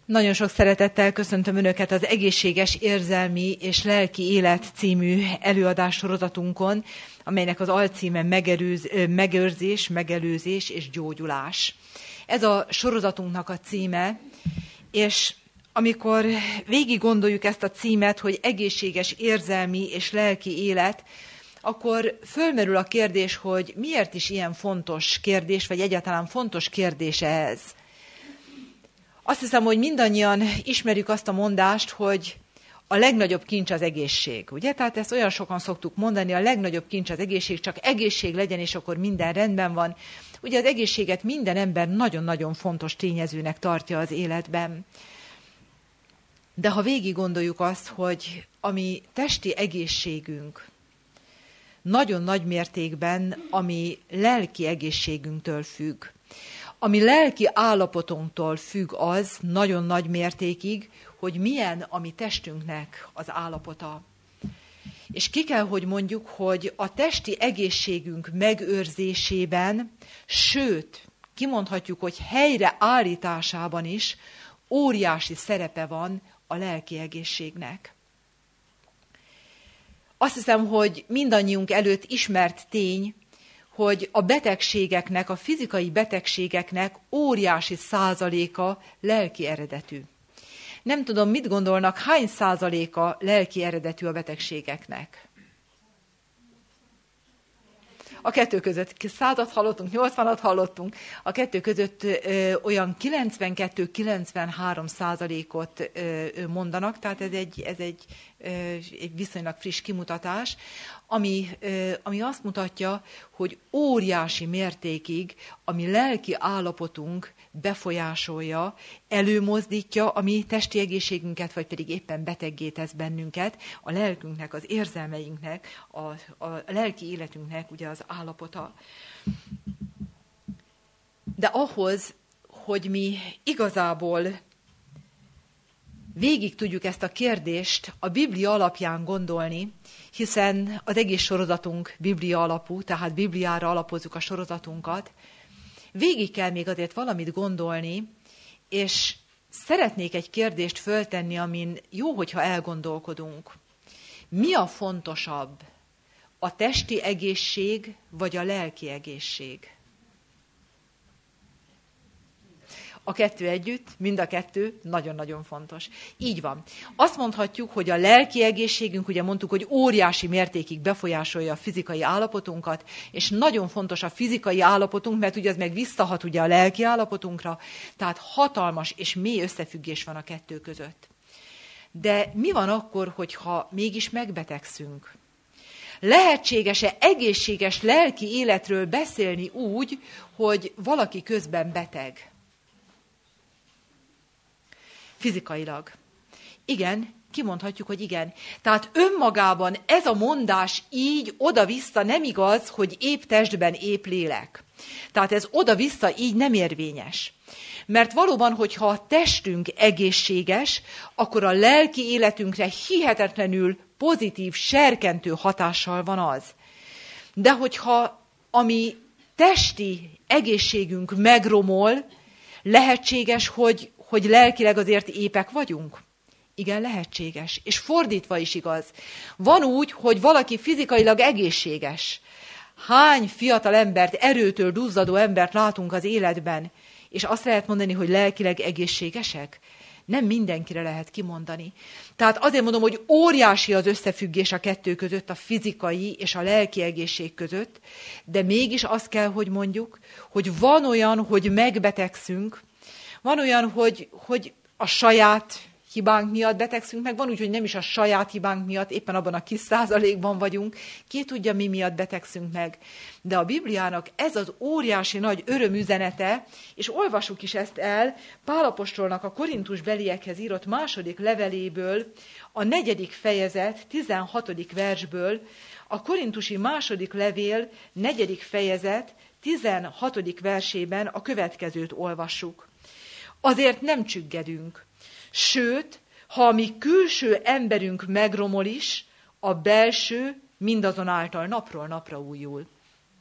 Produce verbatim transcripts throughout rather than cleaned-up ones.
Nagyon sok szeretettel köszöntöm Önöket az Egészséges Érzelmi és Lelki Élet című előadássorozatunkon, amelynek az alcíme megerőz, megőrzés, megelőzés és gyógyulás. Ez a sorozatunknak a címe, és amikor végig gondoljuk ezt a címet, hogy egészséges érzelmi és lelki élet, akkor fölmerül a kérdés, hogy miért is ilyen fontos kérdés, vagy egyáltalán fontos kérdés ez. Azt hiszem, hogy mindannyian ismerjük azt a mondást, hogy a legnagyobb kincs az egészség. Ugye? Tehát ezt olyan sokan szoktuk mondani, a legnagyobb kincs az egészség, csak egészség legyen, és akkor minden rendben van. Ugye az egészséget minden ember nagyon-nagyon fontos tényezőnek tartja az életben. De ha végig gondoljuk azt, hogy a mi testi egészségünk nagyon nagy mértékben a mi lelki egészségünktől függ. A mi lelki állapotunktól függ az nagyon nagy mértékig, hogy milyen a mi testünknek az állapota. És ki kell, hogy mondjuk, hogy a testi egészségünk megőrzésében, sőt, kimondhatjuk, hogy helyre állításában is óriási szerepe van a lelki egészségnek. Azt hiszem, hogy mindannyiunk előtt ismert tény, hogy a betegségeknek, a fizikai betegségeknek óriási százaléka lelki eredetű. Nem tudom, mit gondolnak, hány százaléka lelki eredetű a betegségeknek? A kettő között százat hallottunk, nyolcvanat hallottunk, a kettő között ö, olyan kilencvenkettő-kilencvenhárom százalékot ö, mondanak, tehát ez egy, ez egy, ö, egy viszonylag friss kimutatás, ami, ö, ami azt mutatja, hogy óriási mértékig a mi lelki állapotunk befolyásolja, előmozdítja a mi testi egészségünket, vagy pedig éppen beteggé tesz bennünket, a lelkünknek, az érzelmeinknek, a, a lelki életünknek ugye az állapota. De ahhoz, hogy mi igazából végig tudjuk ezt a kérdést a Biblia alapján gondolni, hiszen az egész sorozatunk Biblia alapú, tehát Bibliára alapozzuk a sorozatunkat, végig kell még azért valamit gondolni, és szeretnék egy kérdést föltenni, amin jó, hogyha elgondolkodunk. Mi a fontosabb? A testi egészség, vagy a lelki egészség? A kettő együtt, mind a kettő nagyon-nagyon fontos. Így van. Azt mondhatjuk, hogy a lelki egészségünk, ugye mondtuk, hogy óriási mértékig befolyásolja a fizikai állapotunkat, és nagyon fontos a fizikai állapotunk, mert ugye az meg visszahat ugye a lelki állapotunkra, tehát hatalmas és mély összefüggés van a kettő között. De mi van akkor, hogyha mégis megbetegszünk? Lehetséges-e egészséges lelki életről beszélni úgy, hogy valaki közben beteg? Fizikailag. Igen, kimondhatjuk, hogy igen. Tehát önmagában ez a mondás így oda-vissza nem igaz, hogy épp testben épp lélek. Tehát ez oda-vissza így nem érvényes. Mert valóban, hogyha a testünk egészséges, akkor a lelki életünkre hihetetlenül pozitív, serkentő hatással van az. De hogyha a mi testi egészségünk megromol, lehetséges, hogy hogy lelkileg azért épek vagyunk? Igen, lehetséges. És fordítva is igaz. Van úgy, hogy valaki fizikailag egészséges. Hány fiatal embert, erőtől duzzadó embert látunk az életben, és azt lehet mondani, hogy lelkileg egészségesek? Nem mindenkire lehet kimondani. Tehát azért mondom, hogy óriási az összefüggés a kettő között, a fizikai és a lelki egészség között, de mégis azt kell, hogy mondjuk, hogy van olyan, hogy megbetegszünk, van olyan, hogy, hogy a saját hibánk miatt betegszünk, meg van úgy, hogy nem is a saját hibánk miatt, éppen abban a kis százalékban vagyunk, ki tudja, mi miatt betegszünk meg. De a Bibliának ez az óriási nagy örömüzenete, és olvassuk is ezt el, Pál apostolnak a korintusbeliekhez írott második leveléből, a negyedik fejezet, tizenhatodik versből, a korintusi második levél, negyedik fejezet, tizenhatodik versében a következőt olvassuk. Azért nem csüggedünk. Sőt, ha a mi külső emberünk megromol is, a belső mindazonáltal napról napra újul.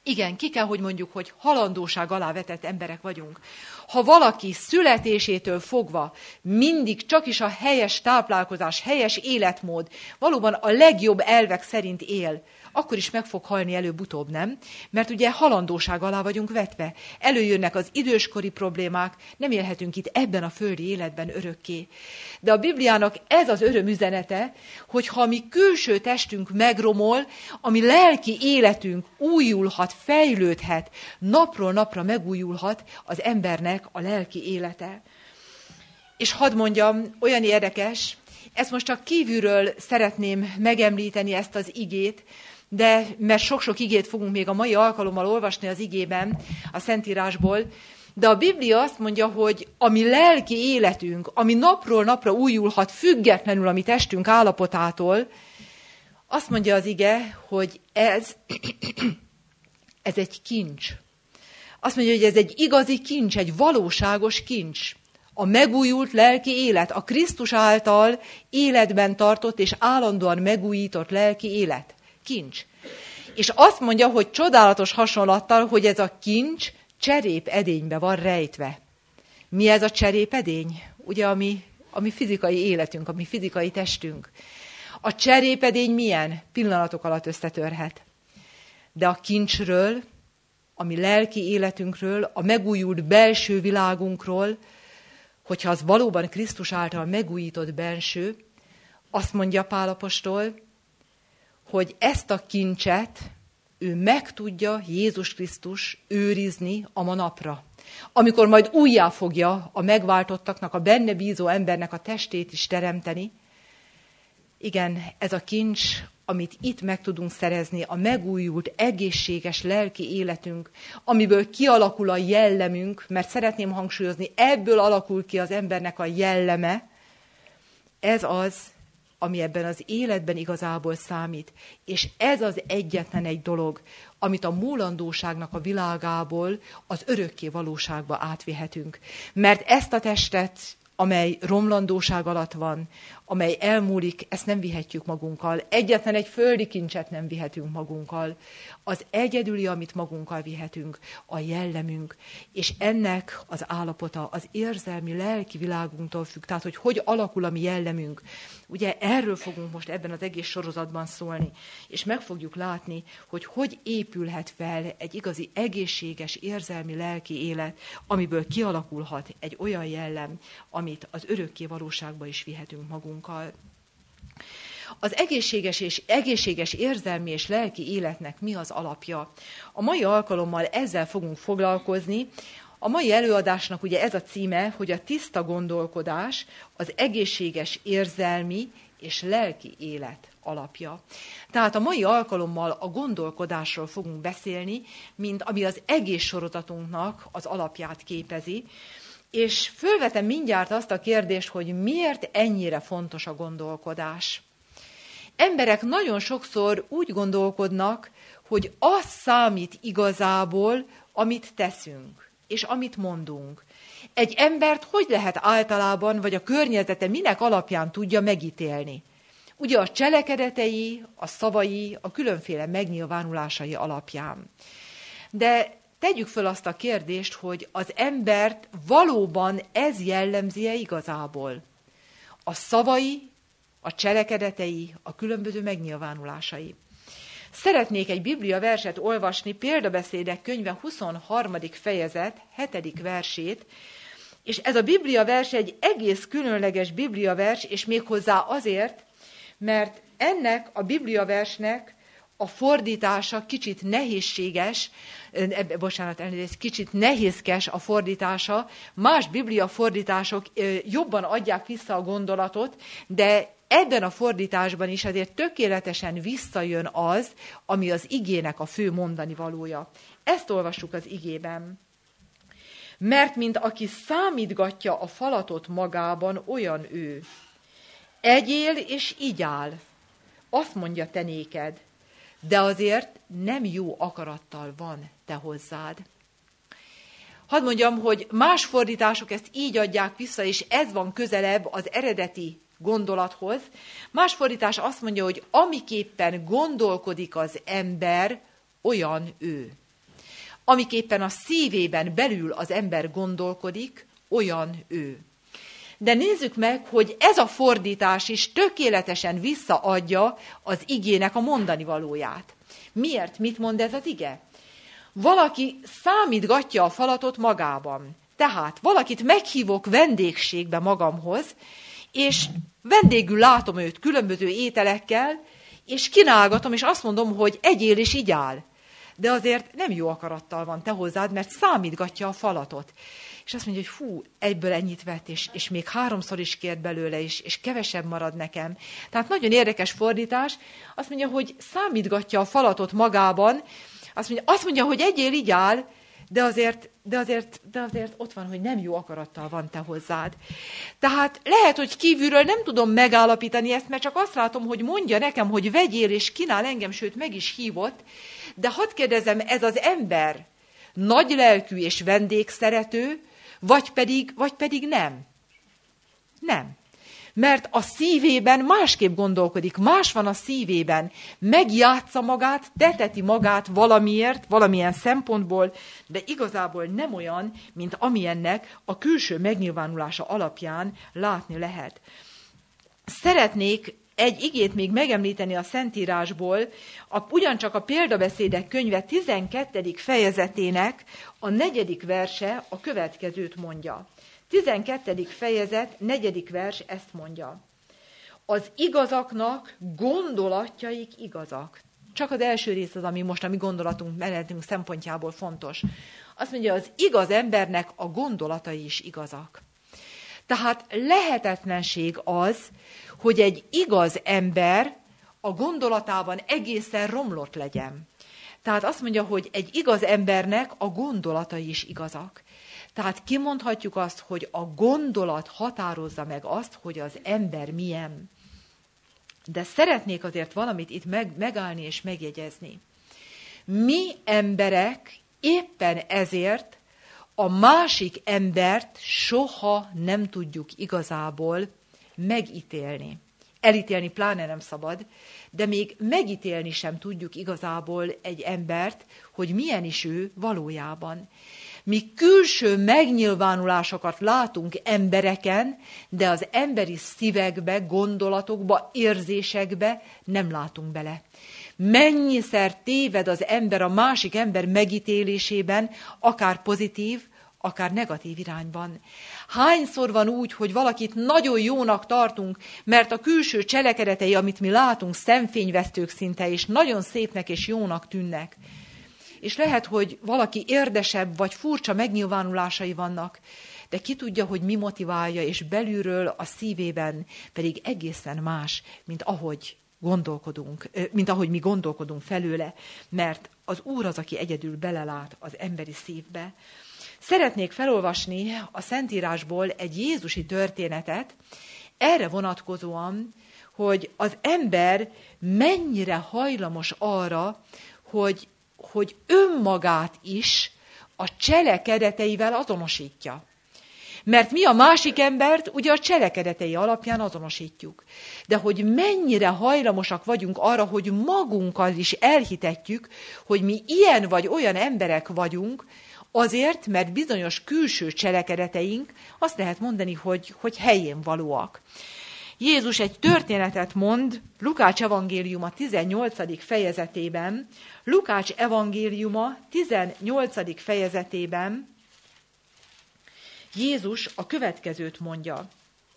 Igen, ki kell, hogy mondjuk, hogy halandóság alá vetett emberek vagyunk. Ha valaki születésétől fogva mindig csak is a helyes táplálkozás, helyes életmód, valóban a legjobb elvek szerint él, akkor is meg fog halni előbb-utóbb, nem? Mert ugye halandóság alá vagyunk vetve. Előjönnek az időskori problémák, nem élhetünk itt ebben a földi életben örökké. De a Bibliának ez az örömüzenete, hogy ha a mi külső testünk megromol, a mi lelki életünk újulhat, fejlődhet, napról napra megújulhat az embernek a lelki élete. És hadd mondjam, olyan érdekes, ezt most csak kívülről szeretném megemlíteni, ezt az igét, de mert sok-sok igét fogunk még a mai alkalommal olvasni az igében, a Szentírásból, de a Biblia azt mondja, hogy a mi lelki életünk, ami napról napra újulhat, függetlenül a mi testünk állapotától, azt mondja az ige, hogy ez, ez egy kincs. Azt mondja, hogy ez egy igazi kincs, egy valóságos kincs. A megújult lelki élet, a Krisztus által életben tartott és állandóan megújított lelki élet. Kincs. És azt mondja, hogy csodálatos hasonlattal, hogy ez a kincs cserépedénybe van rejtve. Mi ez a cserépedény? Ugye a mi, a mi fizikai életünk, a mi fizikai testünk. A cserépedény milyen? Pillanatok alatt összetörhet. De a kincsről, a mi lelki életünkről, a megújult belső világunkról, hogyha az valóban Krisztus által megújított benső, azt mondja Pál apostol, hogy ezt a kincset ő meg tudja, Jézus Krisztus őrizni a ma napra. Amikor majd újjá fogja a megváltottaknak, a benne bízó embernek a testét is teremteni. Igen, ez a kincs, amit itt meg tudunk szerezni, a megújult, egészséges lelki életünk, amiből kialakul a jellemünk, mert szeretném hangsúlyozni, ebből alakul ki az embernek a jelleme, ez az, ami ebben az életben igazából számít. És ez az egyetlen egy dolog, amit a múlandóságnak a világából az örökké valóságba átvihetünk. Mert ezt a testet, amely romlandóság alatt van, amely elmúlik, ezt nem vihetjük magunkkal. Egyetlen egy földi kincset nem vihetünk magunkkal. Az egyedüli, amit magunkkal vihetünk, a jellemünk. És ennek az állapota az érzelmi, lelki világunktól függ. Tehát, hogy hogy alakul a mi jellemünk. Ugye erről fogunk most ebben az egész sorozatban szólni. És meg fogjuk látni, hogy hogy épülhet fel egy igazi egészséges, érzelmi, lelki élet, amiből kialakulhat egy olyan jellem, amit az örökké valóságba is vihetünk magunkkal. Az egészséges és egészséges érzelmi és lelki életnek mi az alapja? A mai alkalommal ezzel fogunk foglalkozni. A mai előadásnak ugye ez a címe, hogy a tiszta gondolkodás az egészséges érzelmi és lelki élet alapja. Tehát a mai alkalommal a gondolkodásról fogunk beszélni, mint ami az egész sorozatunknak az alapját képezi. És fölvetem mindjárt azt a kérdést, hogy miért ennyire fontos a gondolkodás. Emberek nagyon sokszor úgy gondolkodnak, hogy az számít igazából, amit teszünk, és amit mondunk. Egy embert hogy lehet általában, vagy a környezete minek alapján tudja megítélni? Ugye a cselekedetei, a szavai, a különféle megnyilvánulásai alapján. De tegyük föl azt a kérdést, hogy az embert valóban ez jellemzi-e igazából? A szavai, a cselekedetei, a különböző megnyilvánulásai. Szeretnék egy Biblia verset olvasni, Példabeszédek könyve huszonharmadik fejezet, hetedik versét, és ez a Biblia vers egy egész különleges Biblia vers, és méghozzá azért, mert ennek a Biblia versnek a fordítása kicsit nehézséges, ebbe, bocsánat, elnézést, kicsit nehézkes a fordítása. Más Biblia fordítások jobban adják vissza a gondolatot, de ebben a fordításban is azért tökéletesen visszajön az, ami az igének a fő mondani valója. Ezt olvassuk az igében. Mert mint aki számítgatja a falatot magában, olyan ő. Egyél és igyál, azt mondja te néked, de azért nem jó akarattal van te hozzád. Hadd mondjam, hogy más fordítások ezt így adják vissza, és ez van közelebb az eredeti gondolathoz. Más fordítás azt mondja, hogy amiképpen gondolkodik az ember, olyan ő. amiképpen a szívében belül az ember gondolkodik, olyan ő. De nézzük meg, hogy ez a fordítás is tökéletesen visszaadja az igének a mondani valóját. Miért? Mit mond ez az ige? Valaki számítgatja a falatot magában. Tehát valakit meghívok vendégségbe magamhoz, és vendégül látom őt különböző ételekkel, és kínálgatom, és azt mondom, hogy egyél és igyál. De azért nem jó akarattal van te hozzád, mert számítgatja a falatot. És azt mondja, hogy fú, egyből ennyit vett, és, és még háromszor is kért belőle, és, és kevesebb marad nekem. Tehát nagyon érdekes fordítás. Azt mondja, hogy számítgatja a falatot magában, azt mondja, azt mondja hogy egyél, igyál, de azért, de, azért, de azért ott van, hogy nem jó akarattal van te hozzád. Tehát lehet, hogy kívülről nem tudom megállapítani ezt, mert csak azt látom, hogy mondja nekem, hogy vegyél és kínál engem, sőt meg is hívott, de hadd kérdezem, ez az ember nagy lelkű és vendégszerető, vagy pedig, vagy pedig nem? Nem. Mert a szívében másképp gondolkodik, más van a szívében. Megjátsza magát, teteti magát valamiért, valamilyen szempontból, de igazából nem olyan, mint amilyennek a külső megnyilvánulása alapján látni lehet. Szeretnék egy igét még megemlíteni a Szentírásból, a, ugyancsak a Példabeszédek könyve tizenkettedik fejezetének a negyedik verse a következőt mondja. tizenkettedik fejezet, negyedik vers ezt mondja. Az igazaknak gondolatjaik igazak. Csak az első rész az, ami most a mi gondolatunk, menetünk szempontjából fontos. Azt mondja, az igaz embernek a gondolatai is igazak. Tehát lehetetlenség az, hogy egy igaz ember a gondolatában egészen romlott legyen. Tehát azt mondja, hogy egy igaz embernek a gondolatai is igazak. Tehát kimondhatjuk azt, hogy a gondolat határozza meg azt, hogy az ember milyen. De szeretnék azért valamit itt meg, megállni és megjegyezni. Mi emberek éppen ezért a másik embert soha nem tudjuk igazából megítélni. Elítélni pláne nem szabad, de még megítélni sem tudjuk igazából egy embert, hogy milyen is ő valójában. Mi külső megnyilvánulásokat látunk embereken, de az emberi szívekbe, gondolatokba, érzésekbe nem látunk bele. Mennyiszer téved az ember a másik ember megítélésében, akár pozitív, akár negatív irányban. Hányszor van úgy, hogy valakit nagyon jónak tartunk, mert a külső cselekedetei, amit mi látunk, szemfényvesztők szinte, és nagyon szépnek és jónak tűnnek. És lehet, hogy valaki érdesebb vagy furcsa megnyilvánulásai vannak, de ki tudja, hogy mi motiválja, és belülről a szívében pedig egészen más, mint ahogy gondolkodunk, mint ahogy mi gondolkodunk felőle, mert az Úr az, aki egyedül belelát az emberi szívbe. Szeretnék felolvasni a Szentírásból egy jézusi történetet, erre vonatkozóan, hogy az ember mennyire hajlamos arra, hogy, hogy önmagát is a cselekedeteivel azonosítja. Mert mi a másik embert ugye a cselekedetei alapján azonosítjuk. De hogy mennyire hajlamosak vagyunk arra, hogy magunkkal is elhitetjük, hogy mi ilyen vagy olyan emberek vagyunk, azért, mert bizonyos külső cselekedeteink, azt lehet mondani, hogy, hogy helyén valóak. Jézus egy történetet mond Lukács evangéliuma tizennyolcadik fejezetében. Lukács evangéliuma tizennyolcadik fejezetében Jézus a következőt mondja.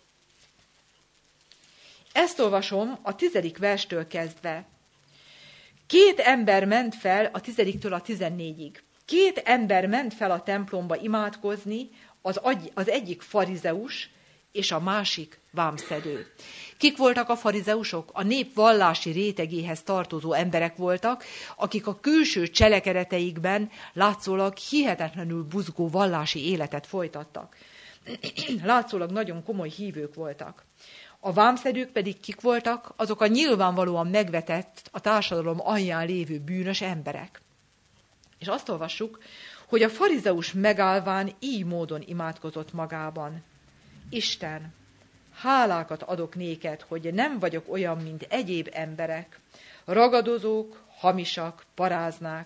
Ezt olvasom a tizedik verstől kezdve. Két ember ment fel a tizediktől a tizennégyig. Két ember ment fel a templomba imádkozni, az, az egyik farizeus, és a másik vámszedő. Kik voltak a farizeusok? A nép vallási rétegéhez tartozó emberek voltak, akik a külső cselekedeteikben látszólag hihetetlenül buzgó vallási életet folytattak. Látszólag nagyon komoly hívők voltak. A vámszedők pedig kik voltak? Azok a nyilvánvalóan megvetett, a társadalom alján lévő bűnös emberek. És azt olvassuk, hogy a farizeus megállván így módon imádkozott magában. Isten, hálákat adok néked, hogy nem vagyok olyan, mint egyéb emberek, ragadozók, hamisak, paráznák,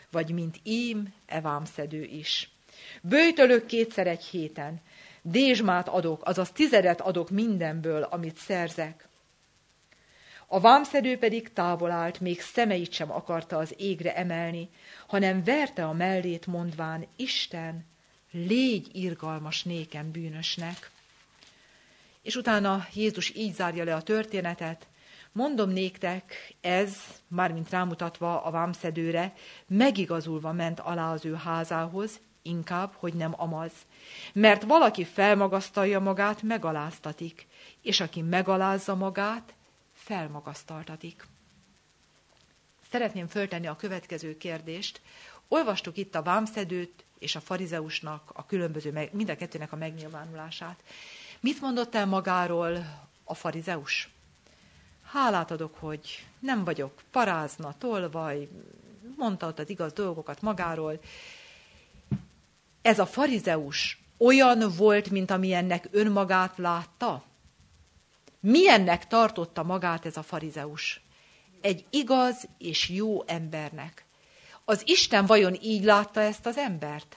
vagy mint ím e vámszedő is. Böjtölök kétszer egy héten, dézsmát adok, azaz tizedet adok mindenből, amit szerzek. A vámszedő pedig távol állt, még szemeit sem akarta az égre emelni, hanem verte a mellét, mondván, Isten, légy irgalmas nékem bűnösnek. És utána Jézus így zárja le a történetet, mondom néktek, ez, mármint rámutatva a vámszedőre, megigazulva ment alá az ő házához, inkább, hogy nem amaz. Mert valaki felmagasztalja magát, megaláztatik, és aki megalázza magát, felmagasztaltatik. Szeretném föltenni a következő kérdést. Olvastuk itt a vámszedőt és a farizeusnak a különböző, mind a kettőnek a megnyilvánulását. Mit mondott el magáról a farizeus? Hálát adok, hogy nem vagyok parázna, tolvaj, mondta ott az igaz dolgokat magáról. Ez a farizeus olyan volt, mint amilyennek önmagát látta? Milyennek tartotta magát ez a farizeus? Egy igaz és jó embernek. Az Isten vajon így látta ezt az embert?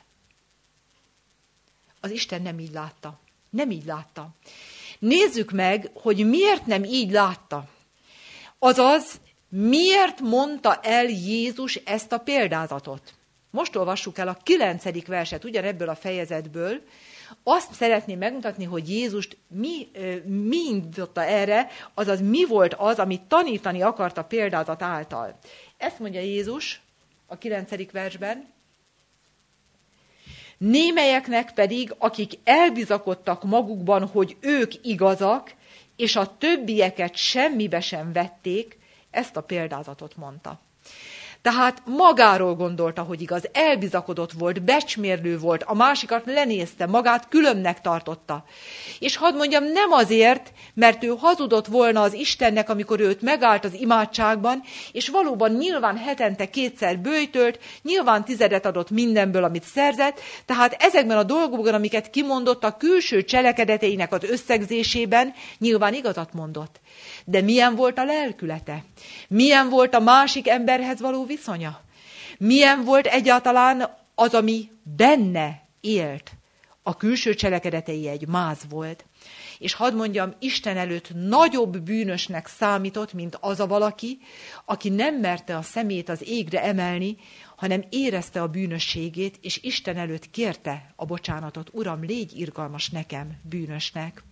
Az Isten nem így látta. Nem így látta. Nézzük meg, hogy miért nem így látta. Azaz, miért mondta el Jézus ezt a példázatot? Most olvassuk el a kilencedik verset, ugyanebből a fejezetből. Azt szeretném megmutatni, hogy Jézust mi, mi indította erre, azaz mi volt az, amit tanítani akart a példázat által. Ezt mondja Jézus a kilencedik versben. Némelyeknek pedig, akik elbizakodtak magukban, hogy ők igazak, és a többieket semmibe sem vették, ezt a példázatot mondta. Tehát magáról gondolta, hogy igaz, elbizakodott volt, becsmérlő volt, a másikat lenézte, magát különbnek tartotta. És hadd mondjam, nem azért, mert ő hazudott volna az Istennek, amikor őt megállt az imádságban, és valóban nyilván hetente kétszer böjtölt, nyilván tizedet adott mindenből, amit szerzett, tehát ezekben a dolgokban, amiket kimondott, a külső cselekedeteinek az összegzésében nyilván igazat mondott. De milyen volt a lelkülete? Milyen volt a másik emberhez való viszonya? Milyen volt egyáltalán az, ami benne élt? A külső cselekedetei egy máz volt. És hadd mondjam, Isten előtt nagyobb bűnösnek számított, mint az a valaki, aki nem merte a szemét az égre emelni, hanem érezte a bűnösségét, és Isten előtt kérte a bocsánatot. Uram, légy irgalmas nekem, bűnösnek.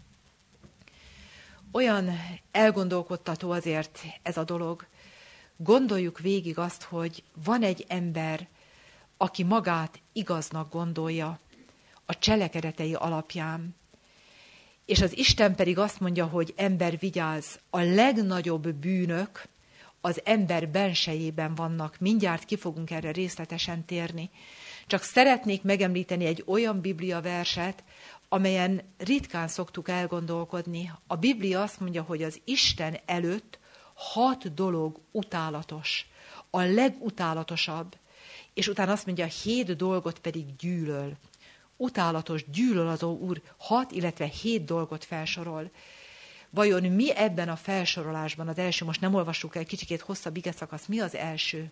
Olyan elgondolkodtató azért ez a dolog. Gondoljuk végig azt, hogy van egy ember, aki magát igaznak gondolja a cselekedetei alapján. És az Isten pedig azt mondja, hogy ember, vigyázz, a legnagyobb bűnök az ember bensejében vannak. Mindjárt ki fogunk erre részletesen térni. Csak szeretnék megemlíteni egy olyan Biblia verset, amelyen ritkán szoktuk elgondolkodni. A Biblia azt mondja, hogy az Isten előtt hat dolog utálatos, a legutálatosabb, és utána azt mondja, hét dolgot pedig gyűlöl. Utálatos, gyűlölazó Úr hat, illetve hét dolgot felsorol. Vajon mi ebben a felsorolásban az első? Most nem olvassuk el kicsikét hosszabb igeszakasz. Mi az első?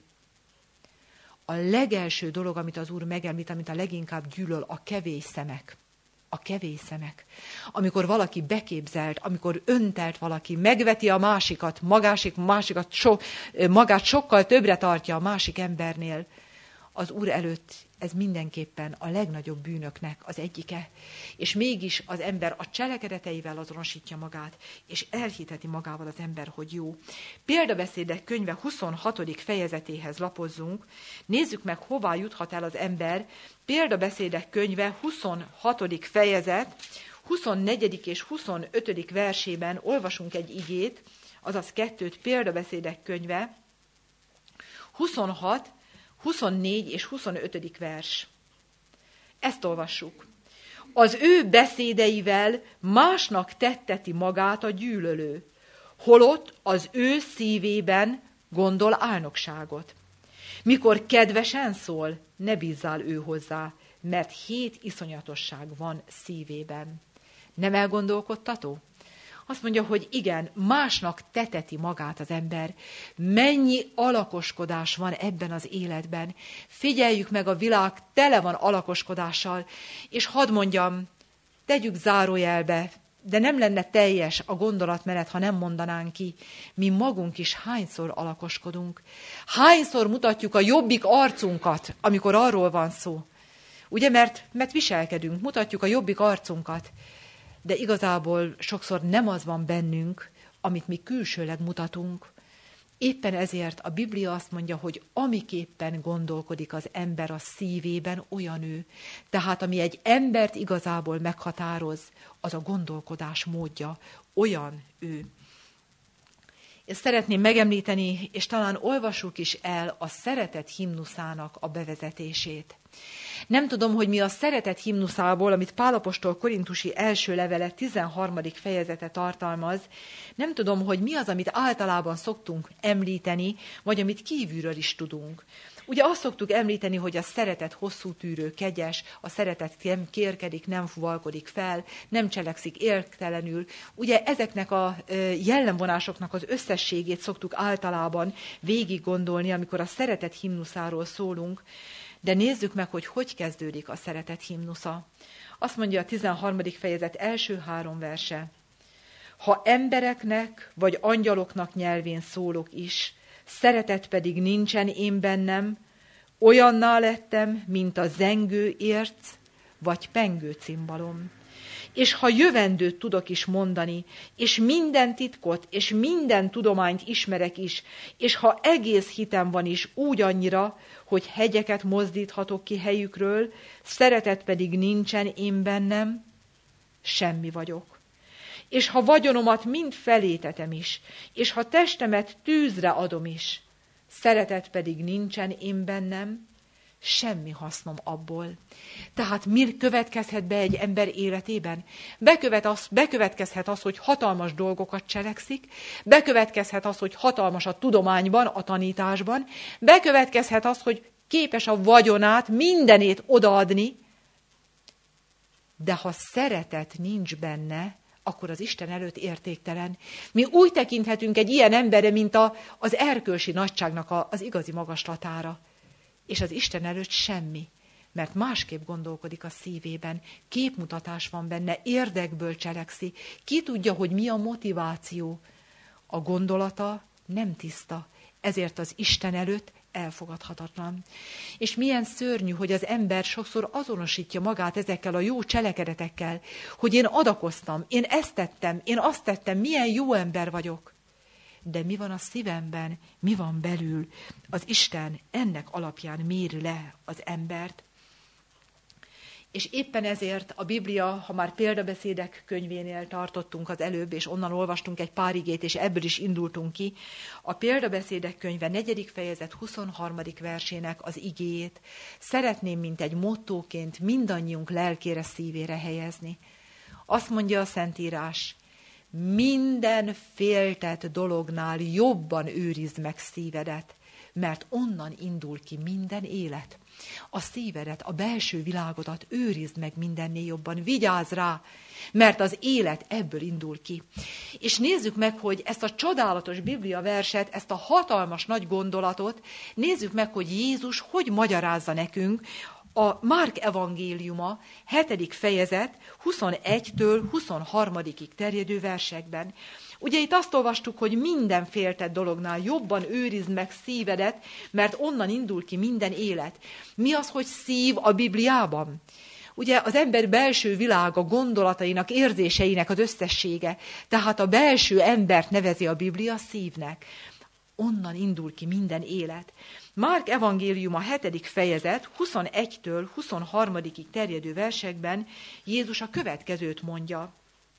A legelső dolog, amit az Úr megemlít, amit a leginkább gyűlöl, a kevés szemek. A kevés szemek. Amikor valaki beképzelt, amikor öntelt valaki, megveti a másikat, magásik, másikat so, magát sokkal többre tartja a másik embernél, az Úr előtt ez mindenképpen a legnagyobb bűnöknek az egyike. És mégis az ember a cselekedeteivel azonosítja magát, és elhiteti magával az ember, hogy jó. Példabeszédek könyve huszonhatodik fejezetéhez lapozzunk. Nézzük meg, hová juthat el az ember. Példabeszédek könyve huszonhatodik fejezet, huszonnegyedik és huszonötödik versében olvasunk egy igét, azaz kettőt, Példabeszédek könyve, huszonhat, huszonnégy és huszonötödik vers. Ezt olvassuk. Az ő beszédeivel másnak tetteti magát a gyűlölő, holott az ő szívében gondol álnokságot. Mikor kedvesen szól, ne bízzál ő hozzá, mert hét iszonyatosság van szívében. Nem elgondolkodtató? Azt mondja, hogy igen, másnak teteti magát az ember. Mennyi alakoskodás van ebben az életben. Figyeljük meg, a világ tele van alakoskodással. És hadd mondjam, tegyük zárójelbe, de nem lenne teljes a gondolatmenet, ha nem mondanánk ki. Mi magunk is hányszor alakoskodunk. Hányszor mutatjuk a jobbik arcunkat, amikor arról van szó. Ugye, mert, mert viselkedünk, mutatjuk a jobbik arcunkat. De igazából sokszor nem az van bennünk, amit mi külsőleg mutatunk. Éppen ezért a Biblia azt mondja, hogy amiképpen gondolkodik az ember a szívében, olyan ő. Tehát ami egy embert igazából meghatároz, az a gondolkodás módja, olyan ő. Ezt szeretném megemlíteni, és talán olvassuk is el a szeretet himnuszának a bevezetését. Nem tudom, hogy mi a szeretet himnuszából, amit Pál apostol korintusi első levele tizenharmadik fejezete tartalmaz, nem tudom, hogy mi az, amit általában szoktunk említeni, vagy amit kívülről is tudunk. Ugye azt szoktuk említeni, hogy a szeretet hosszú tűrő, kegyes, a szeretet nem kérkedik, nem fuvalkodik fel, nem cselekszik értelenül. Ugye ezeknek a jellemvonásoknak az összességét szoktuk általában végig gondolni, amikor a szeretet himnuszáról szólunk. De nézzük meg, hogy hogy kezdődik a szeretet himnusza. Azt mondja a tizenharmadik fejezet első három verse. Ha embereknek vagy angyaloknak nyelvén szólok is, szeretet pedig nincsen én bennem, olyanná lettem, mint a zengő érc vagy pengő cimbalom. És ha jövendőt tudok is mondani, és minden titkot, és minden tudományt ismerek is, és ha egész hitem van is úgy annyira, hogy hegyeket mozdíthatok ki helyükről, szeretet pedig nincsen én bennem, semmi vagyok. És ha vagyonomat mind felétetem is, és ha testemet tűzre adom is, szeretet pedig nincsen én bennem, semmi hasznom abból. Tehát mi következhet be egy ember életében? Bekövet az, bekövetkezhet az, hogy hatalmas dolgokat cselekszik, bekövetkezhet az, hogy hatalmas a tudományban, a tanításban, bekövetkezhet az, hogy képes a vagyonát, mindenét odaadni, de ha szeretet nincs benne, akkor az Isten előtt értéktelen. Mi úgy tekinthetünk egy ilyen emberre, mint a, az erkölcsi nagyságnak a, az igazi magaslatára. És az Isten előtt semmi, mert másképp gondolkodik a szívében, képmutatás van benne, érdekből cselekszi. Ki tudja, hogy mi a motiváció? A gondolata nem tiszta, ezért az Isten előtt elfogadhatatlan. És milyen szörnyű, hogy az ember sokszor azonosítja magát ezekkel a jó cselekedetekkel, hogy én adakoztam, én ezt tettem, én azt tettem, milyen jó ember vagyok. De mi van a szívemben, mi van belül? Az Isten ennek alapján méri le az embert. És éppen ezért a Biblia, ha már példabeszédek könyvénél tartottunk az előbb, és onnan olvastunk egy pár igét, és ebből is indultunk ki, a példabeszédek könyve negyedik fejezet huszonharmadik versének az igéjét szeretném, mint egy mottóként mindannyiunk lelkére, szívére helyezni. Azt mondja a Szentírás, minden féltett dolognál jobban őrizd meg szívedet, mert onnan indul ki minden élet. A szívedet, a belső világodat őrizd meg mindennél jobban, vigyázz rá, mert az élet ebből indul ki. És nézzük meg, hogy ezt a csodálatos Biblia verset, ezt a hatalmas nagy gondolatot, nézzük meg, hogy Jézus hogy magyarázza nekünk a Márk evangéliuma hetedik fejezet huszonegytől huszonharmadikig terjedő versekben. Ugye itt azt olvastuk, hogy minden féltett dolognál jobban őrizd meg szívedet, mert onnan indul ki minden élet. Mi az, hogy szív a Bibliában? Ugye az ember belső világa, gondolatainak, érzéseinek az összessége. Tehát a belső embert nevezi a Biblia szívnek. Onnan indul ki minden élet. Márk evangéliuma hetedik fejezet huszonegytől huszonharmadikig terjedő versekben Jézus a következőt mondja.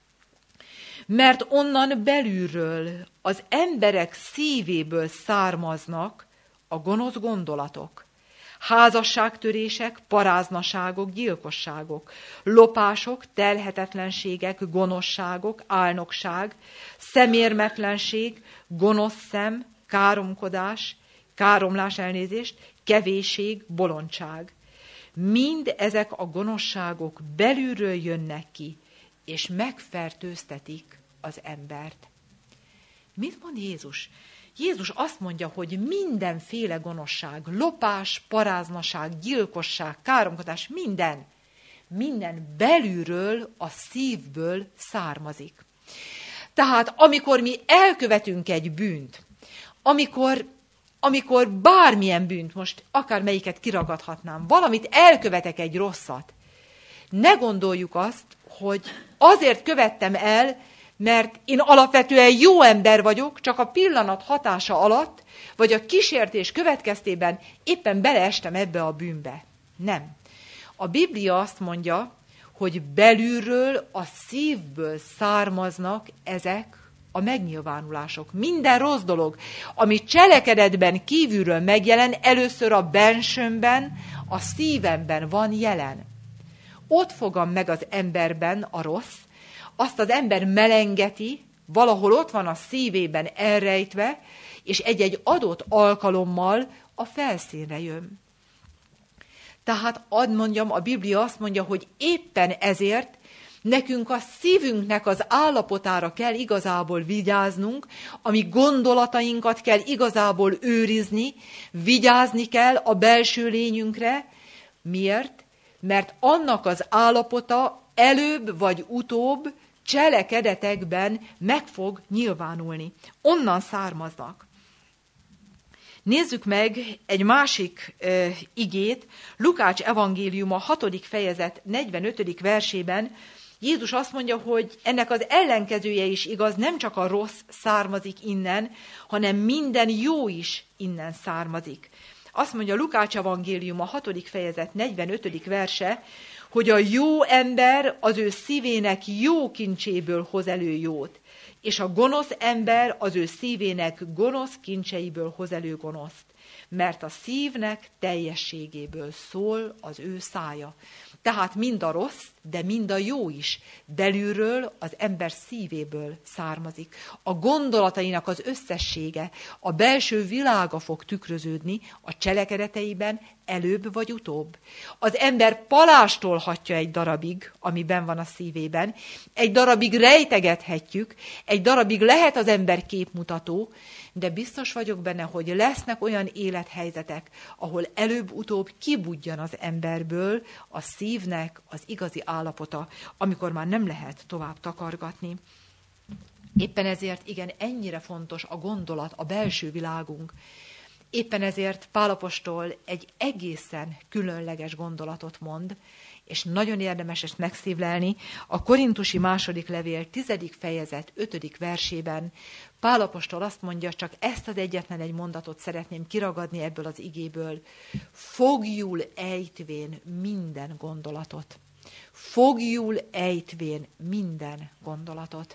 Mert onnan belülről, az emberek szívéből származnak a gonosz gondolatok, házasságtörések, paráznaságok, gyilkosságok, lopások, telhetetlenségek, gonoszságok, álnokság, szemérmetlenség, gonosz szem, káromkodás, káromlás elnézést, kevésség, bolondság. Mind ezek a gonoszságok belülről jönnek ki, és megfertőztetik az embert. Mit mond Jézus? Jézus azt mondja, hogy mindenféle gonoszság, lopás, paráznaság, gyilkosság, káromkodás, minden, minden belülről, a szívből származik. Tehát amikor mi elkövetünk egy bűnt, amikor, amikor bármilyen bűnt, most akármelyiket kiragadhatnám, valamit elkövetek egy rosszat, ne gondoljuk azt, hogy azért követtem el, mert én alapvetően jó ember vagyok, csak a pillanat hatása alatt, vagy a kísértés következtében éppen beleestem ebbe a bűnbe. Nem. A Biblia azt mondja, hogy belülről, a szívből származnak ezek a megnyilvánulások. Minden rossz dolog, ami cselekedetben kívülről megjelen, először a bensőmben, a szívemben van jelen. Ott fogam meg az emberben a rossz, azt az ember melengeti, valahol ott van a szívében elrejtve, és egy-egy adott alkalommal a felszínre jön. Tehát ad mondjam, a Biblia azt mondja, hogy éppen ezért nekünk a szívünknek az állapotára kell igazából vigyáznunk, ami gondolatainkat kell igazából őrizni, vigyázni kell a belső lényünkre. Miért? Mert annak az állapota előbb vagy utóbb cselekedetekben meg fog nyilvánulni. Onnan származnak. Nézzük meg egy másik e, igét, Lukács evangéliuma hatodik fejezet negyvenötödik versében. Jézus azt mondja, hogy ennek az ellenkezője is igaz, nem csak a rossz származik innen, hanem minden jó is innen származik. Azt mondja Lukács evangéliuma hatodik fejezet negyvenötödik verse, hogy a jó ember az ő szívének jó kincséből hoz elő jót, és a gonosz ember az ő szívének gonosz kincseiből hoz elő gonoszt, mert a szívnek teljességéből szól az ő szája. Tehát mind a rossz, de mind a jó is belülről, az ember szívéből származik. A gondolatainak az összessége, a belső világa fog tükröződni a cselekedeteiben előbb vagy utóbb. Az ember palástolhatja egy darabig, ami benn van a szívében, egy darabig rejtegethetjük, egy darabig lehet az ember képmutató, de biztos vagyok benne, hogy lesznek olyan élethelyzetek, ahol előbb-utóbb kibudjan az emberből a szívnek az igazi állapota, amikor már nem lehet tovább takargatni. Éppen ezért igen, ennyire fontos a gondolat, a belső világunk. Éppen ezért Pál apostol egy egészen különleges gondolatot mond, és nagyon érdemes ezt megszívlelni. A korintusi második levél tizedik fejezet ötödik versében Pál apostol azt mondja, csak ezt az egyetlen egy mondatot szeretném kiragadni ebből az igéből. Fogjul ejtvén minden gondolatot. Fogjul ejtvén minden gondolatot.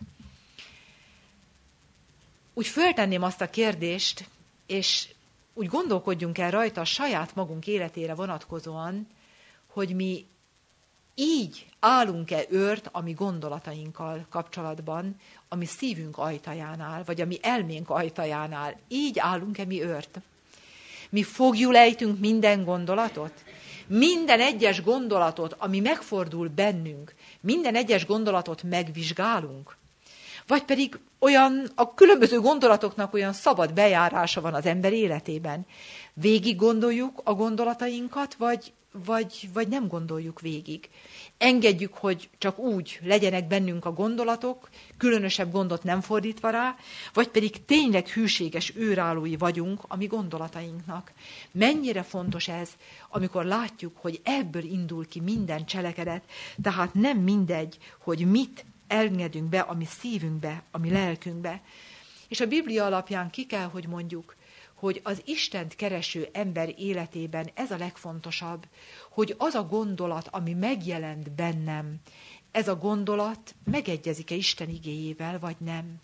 Úgy föltenném azt a kérdést, és úgy gondolkodjunk el rajta a saját magunk életére vonatkozóan, hogy mi így állunk-e őrt a mi gondolatainkkal kapcsolatban, a mi szívünk ajtajánál, vagy a mi elménk ajtajánál. Így állunk-e mi őrt? Mi fogjul ejtünk minden gondolatot? Minden egyes gondolatot, ami megfordul bennünk, minden egyes gondolatot megvizsgálunk? Vagy pedig olyan, a különböző gondolatoknak olyan szabad bejárása van az ember életében. Végig gondoljuk a gondolatainkat, vagy, vagy, vagy nem gondoljuk végig. Engedjük, hogy csak úgy legyenek bennünk a gondolatok, különösebb gondot nem fordítva rá, vagy pedig tényleg hűséges őrállói vagyunk a mi gondolatainknak. Mennyire fontos ez, amikor látjuk, hogy ebből indul ki minden cselekedet, tehát nem mindegy, hogy mit engedünk be a mi szívünkbe, a mi lelkünkbe. És a Biblia alapján ki kell, hogy mondjuk, hogy az Istent kereső ember életében ez a legfontosabb, hogy az a gondolat, ami megjelent bennem, ez a gondolat megegyezik-e Isten igéjével, vagy nem.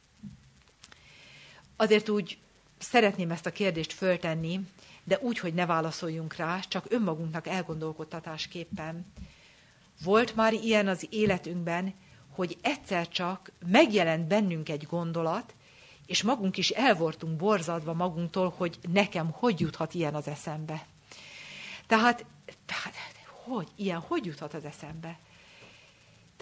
Azért úgy szeretném ezt a kérdést föltenni, de úgy, hogy ne válaszoljunk rá, csak önmagunknak elgondolkodtatásképpen. Volt már ilyen az életünkben, hogy egyszer csak megjelent bennünk egy gondolat, és magunk is el voltunk borzadva magunktól, hogy nekem hogy juthat ilyen az eszembe. Tehát, tehát hogy, ilyen hogy juthat az eszembe?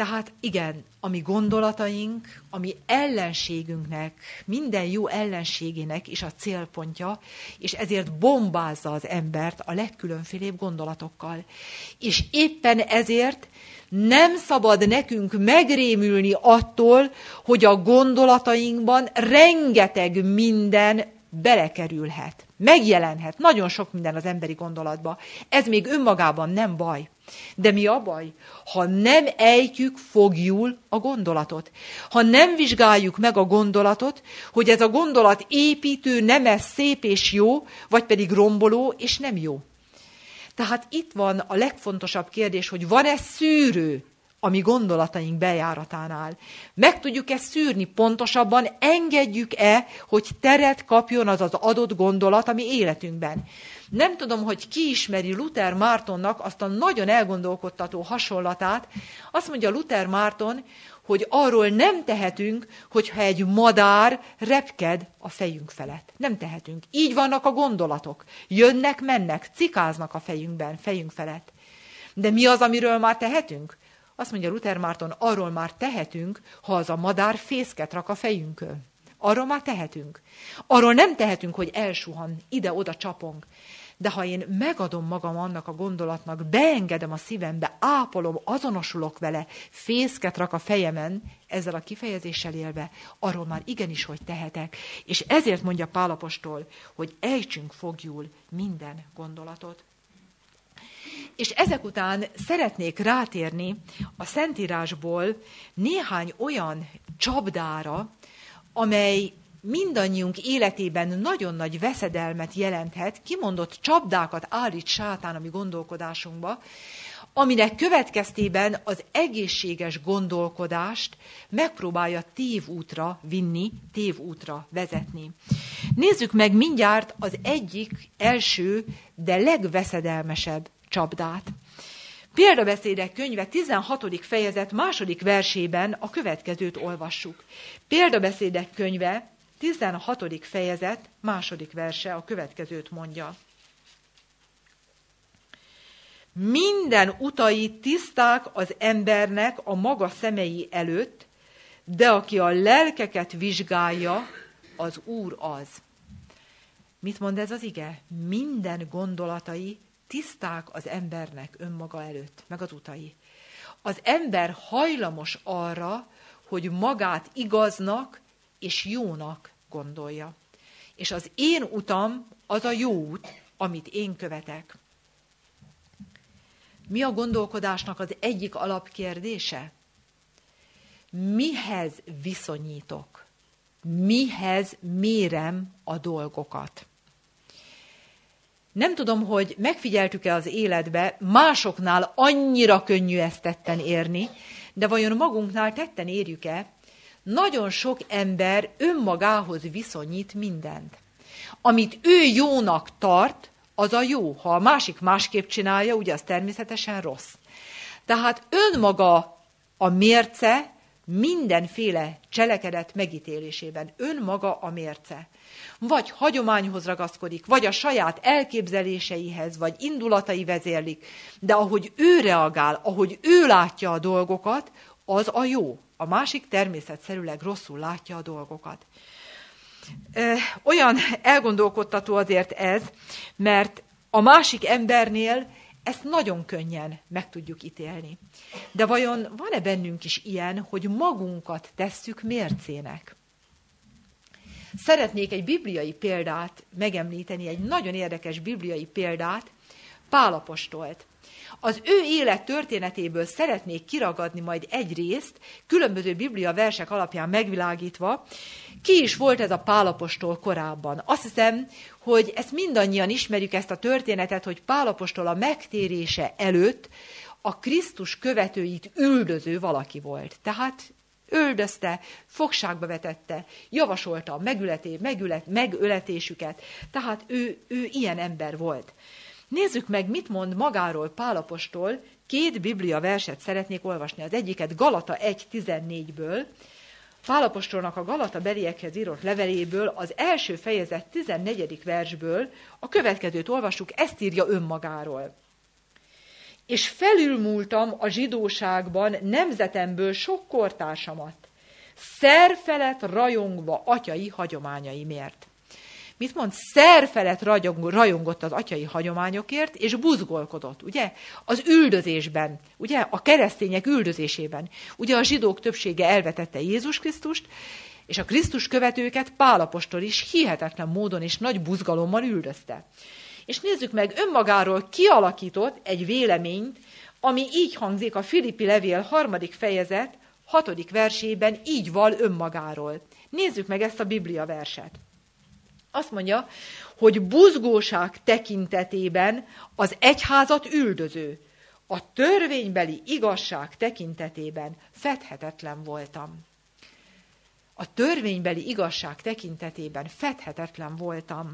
Tehát igen, a mi gondolataink, a mi ellenségünknek, minden jó ellenségének is a célpontja, és ezért bombázza az embert a legkülönfélébb gondolatokkal. És éppen ezért nem szabad nekünk megrémülni attól, hogy a gondolatainkban rengeteg minden belekerülhet, megjelenhet. Nagyon sok minden az emberi gondolatban. Ez még önmagában nem baj. De mi a baj? Ha nem ejtjük fogjul a gondolatot, ha nem vizsgáljuk meg a gondolatot, hogy ez a gondolat építő, nemes, szép és jó, vagy pedig romboló és nem jó. Tehát itt van a legfontosabb kérdés, hogy van-e szűrő a mi gondolataink bejáratánál. Meg tudjuk-e szűrni pontosabban, engedjük-e, hogy teret kapjon az az adott gondolat a mi életünkben. Nem tudom, hogy ki ismeri Luther Mártonnak azt a nagyon elgondolkodtató hasonlatát. Azt mondja Luther Márton, hogy arról nem tehetünk, hogyha egy madár repked a fejünk felett. Nem tehetünk. Így vannak a gondolatok. Jönnek, mennek, cikáznak a fejünkben, fejünk felett. De mi az, amiről már tehetünk? Azt mondja Luther Márton, arról már tehetünk, ha az a madár fészket rak a fejünkön. Arról már tehetünk. Arról nem tehetünk, hogy elsuhan, ide-oda csapong. De ha én megadom magam annak a gondolatnak, beengedem a szívembe, ápolom, azonosulok vele, fészket rak a fejemen, ezzel a kifejezéssel élve, arról már igenis, hogy tehetek. És ezért mondja Pál apostol, hogy ejtsünk fogjul minden gondolatot. És ezek után szeretnék rátérni a Szentírásból néhány olyan csapdára, amely mindannyiunk életében nagyon nagy veszedelmet jelenthet, kimondott csapdákat állít sátán a mi gondolkodásunkba, aminek következtében az egészséges gondolkodást megpróbálja tévútra vinni, tévútra vezetni. Nézzük meg mindjárt az egyik első, de legveszedelmesebb csapdát. Példabeszédek könyve tizenhatodik fejezet második versében a következőt olvassuk. Példabeszédek könyve tizenhatodik fejezet második verse a következőt mondja. Minden utai tiszták az embernek a maga szemei előtt, de aki a lelkeket vizsgálja, az Úr az. Mit mond ez az ige? Minden gondolatai tiszták az embernek önmaga előtt, meg az utai. Az ember hajlamos arra, hogy magát igaznak és jónak gondolja. És az én utam az a jó út, amit én követek. Mi a gondolkodásnak az egyik alapkérdése? Mihez viszonyítok? Mihez mérem a dolgokat? Nem tudom, hogy megfigyeltük-e az életbe, másoknál annyira könnyű ezt tetten érni, de vajon magunknál tetten érjük-e? Nagyon sok ember önmagához viszonyít mindent. Amit ő jónak tart, az a jó. Ha a másik másképp csinálja, ugye az természetesen rossz. Tehát önmaga a mérce mindenféle cselekedet megítélésében. Önmaga a mérce. Vagy hagyományhoz ragaszkodik, vagy a saját elképzeléseihez, vagy indulatai vezérlik, de ahogy ő reagál, ahogy ő látja a dolgokat, az a jó. A másik természetszerűleg rosszul látja a dolgokat. Olyan elgondolkodtató azért ez, mert a másik embernél ezt nagyon könnyen meg tudjuk ítélni. De vajon van-e bennünk is ilyen, hogy magunkat tesszük mércének? Szeretnék egy bibliai példát megemlíteni, egy nagyon érdekes bibliai példát, Pál apostolt. Az ő élet történetéből szeretnék kiragadni majd egy részt, különböző biblia versek alapján megvilágítva, ki is volt ez a Pál apostol korábban. Azt hiszem, hogy ezt mindannyian ismerjük, ezt a történetet, hogy Pál apostol a megtérése előtt a Krisztus követőit üldöző valaki volt. Tehát öldözte, fogságba vetette, javasolta a megületé, megület, megöletésüket. Tehát ő, ő ilyen ember volt. Nézzük meg, mit mond magáról Pál apostol. Két biblia verset szeretnék olvasni. Az egyiket Galata egy tizennégyből, Pál apostolnak a Galata beliekhez írott leveléből, az első fejezet tizennegyedik versből a következőt olvassuk, ezt írja önmagáról. és felülmúltam a zsidóságban nemzetemből sok kortársamat, szerfelett rajongva atyai hagyományaimért. Mit mond? Szerfelett rajongott az atyai hagyományokért, és buzgolkodott, ugye? Az üldözésben, ugye? A keresztények üldözésében. Ugye a zsidók többsége elvetette Jézus Krisztust, és a Krisztus követőket Pál apostol is hihetetlen módon és nagy buzgalommal üldözte. És nézzük meg, önmagáról kialakított egy véleményt, ami így hangzik a Filippi levél harmadik fejezet, hatodik versében, így val önmagáról. Nézzük meg ezt a Biblia verset. Azt mondja, hogy buzgóság tekintetében az egyházat üldöző, a törvénybeli igazság tekintetében fedhetetlen voltam. A törvénybeli igazság tekintetében fedhetetlen voltam.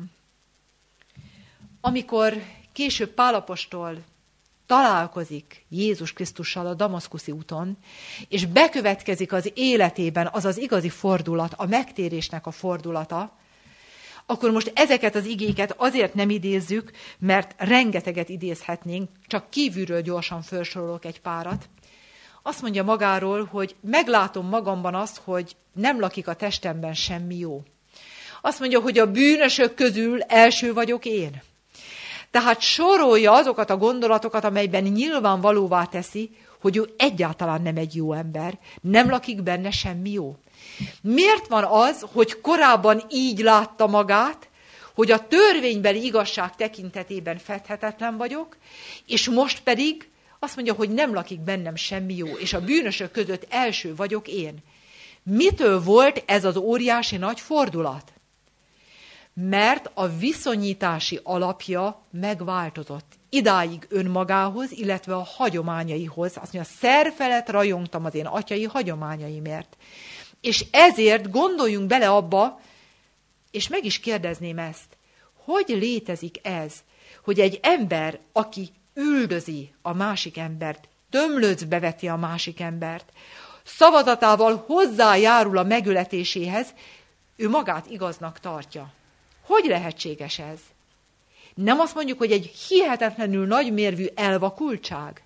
Amikor később Pál apostol találkozik Jézus Krisztussal a damaszkuszi úton, és bekövetkezik az életében az az igazi fordulat, a megtérésnek a fordulata, akkor most ezeket az igéket azért nem idézzük, mert rengeteget idézhetnénk, csak kívülről gyorsan felsorolok egy párat. Azt mondja magáról, hogy meglátom magamban azt, hogy nem lakik a testemben semmi jó. Azt mondja, hogy a bűnösök közül első vagyok én. Tehát sorolja azokat a gondolatokat, amelyben nyilvánvalóvá teszi, hogy ő egyáltalán nem egy jó ember, nem lakik benne semmi jó. Miért van az, hogy korábban így látta magát, hogy a törvénybeli igazság tekintetében fedhetetlen vagyok, és most pedig azt mondja, hogy nem lakik bennem semmi jó, és a bűnösök között első vagyok én. Mitől volt ez az óriási nagy fordulat? Mert a viszonyítási alapja megváltozott. Idáig önmagához, illetve a hagyományaihoz. Azt mondja, szerfelett rajongtam az én atyai hagyományaimért. És ezért gondoljunk bele abba, és meg is kérdezném ezt, hogy létezik ez, hogy egy ember, aki üldözi a másik embert, tömlöcbe veti a másik embert, szavazatával hozzájárul a megöletéséhez, ő magát igaznak tartja. Hogy lehetséges ez? Nem azt mondjuk, hogy egy hihetetlenül nagymérvű elvakultság?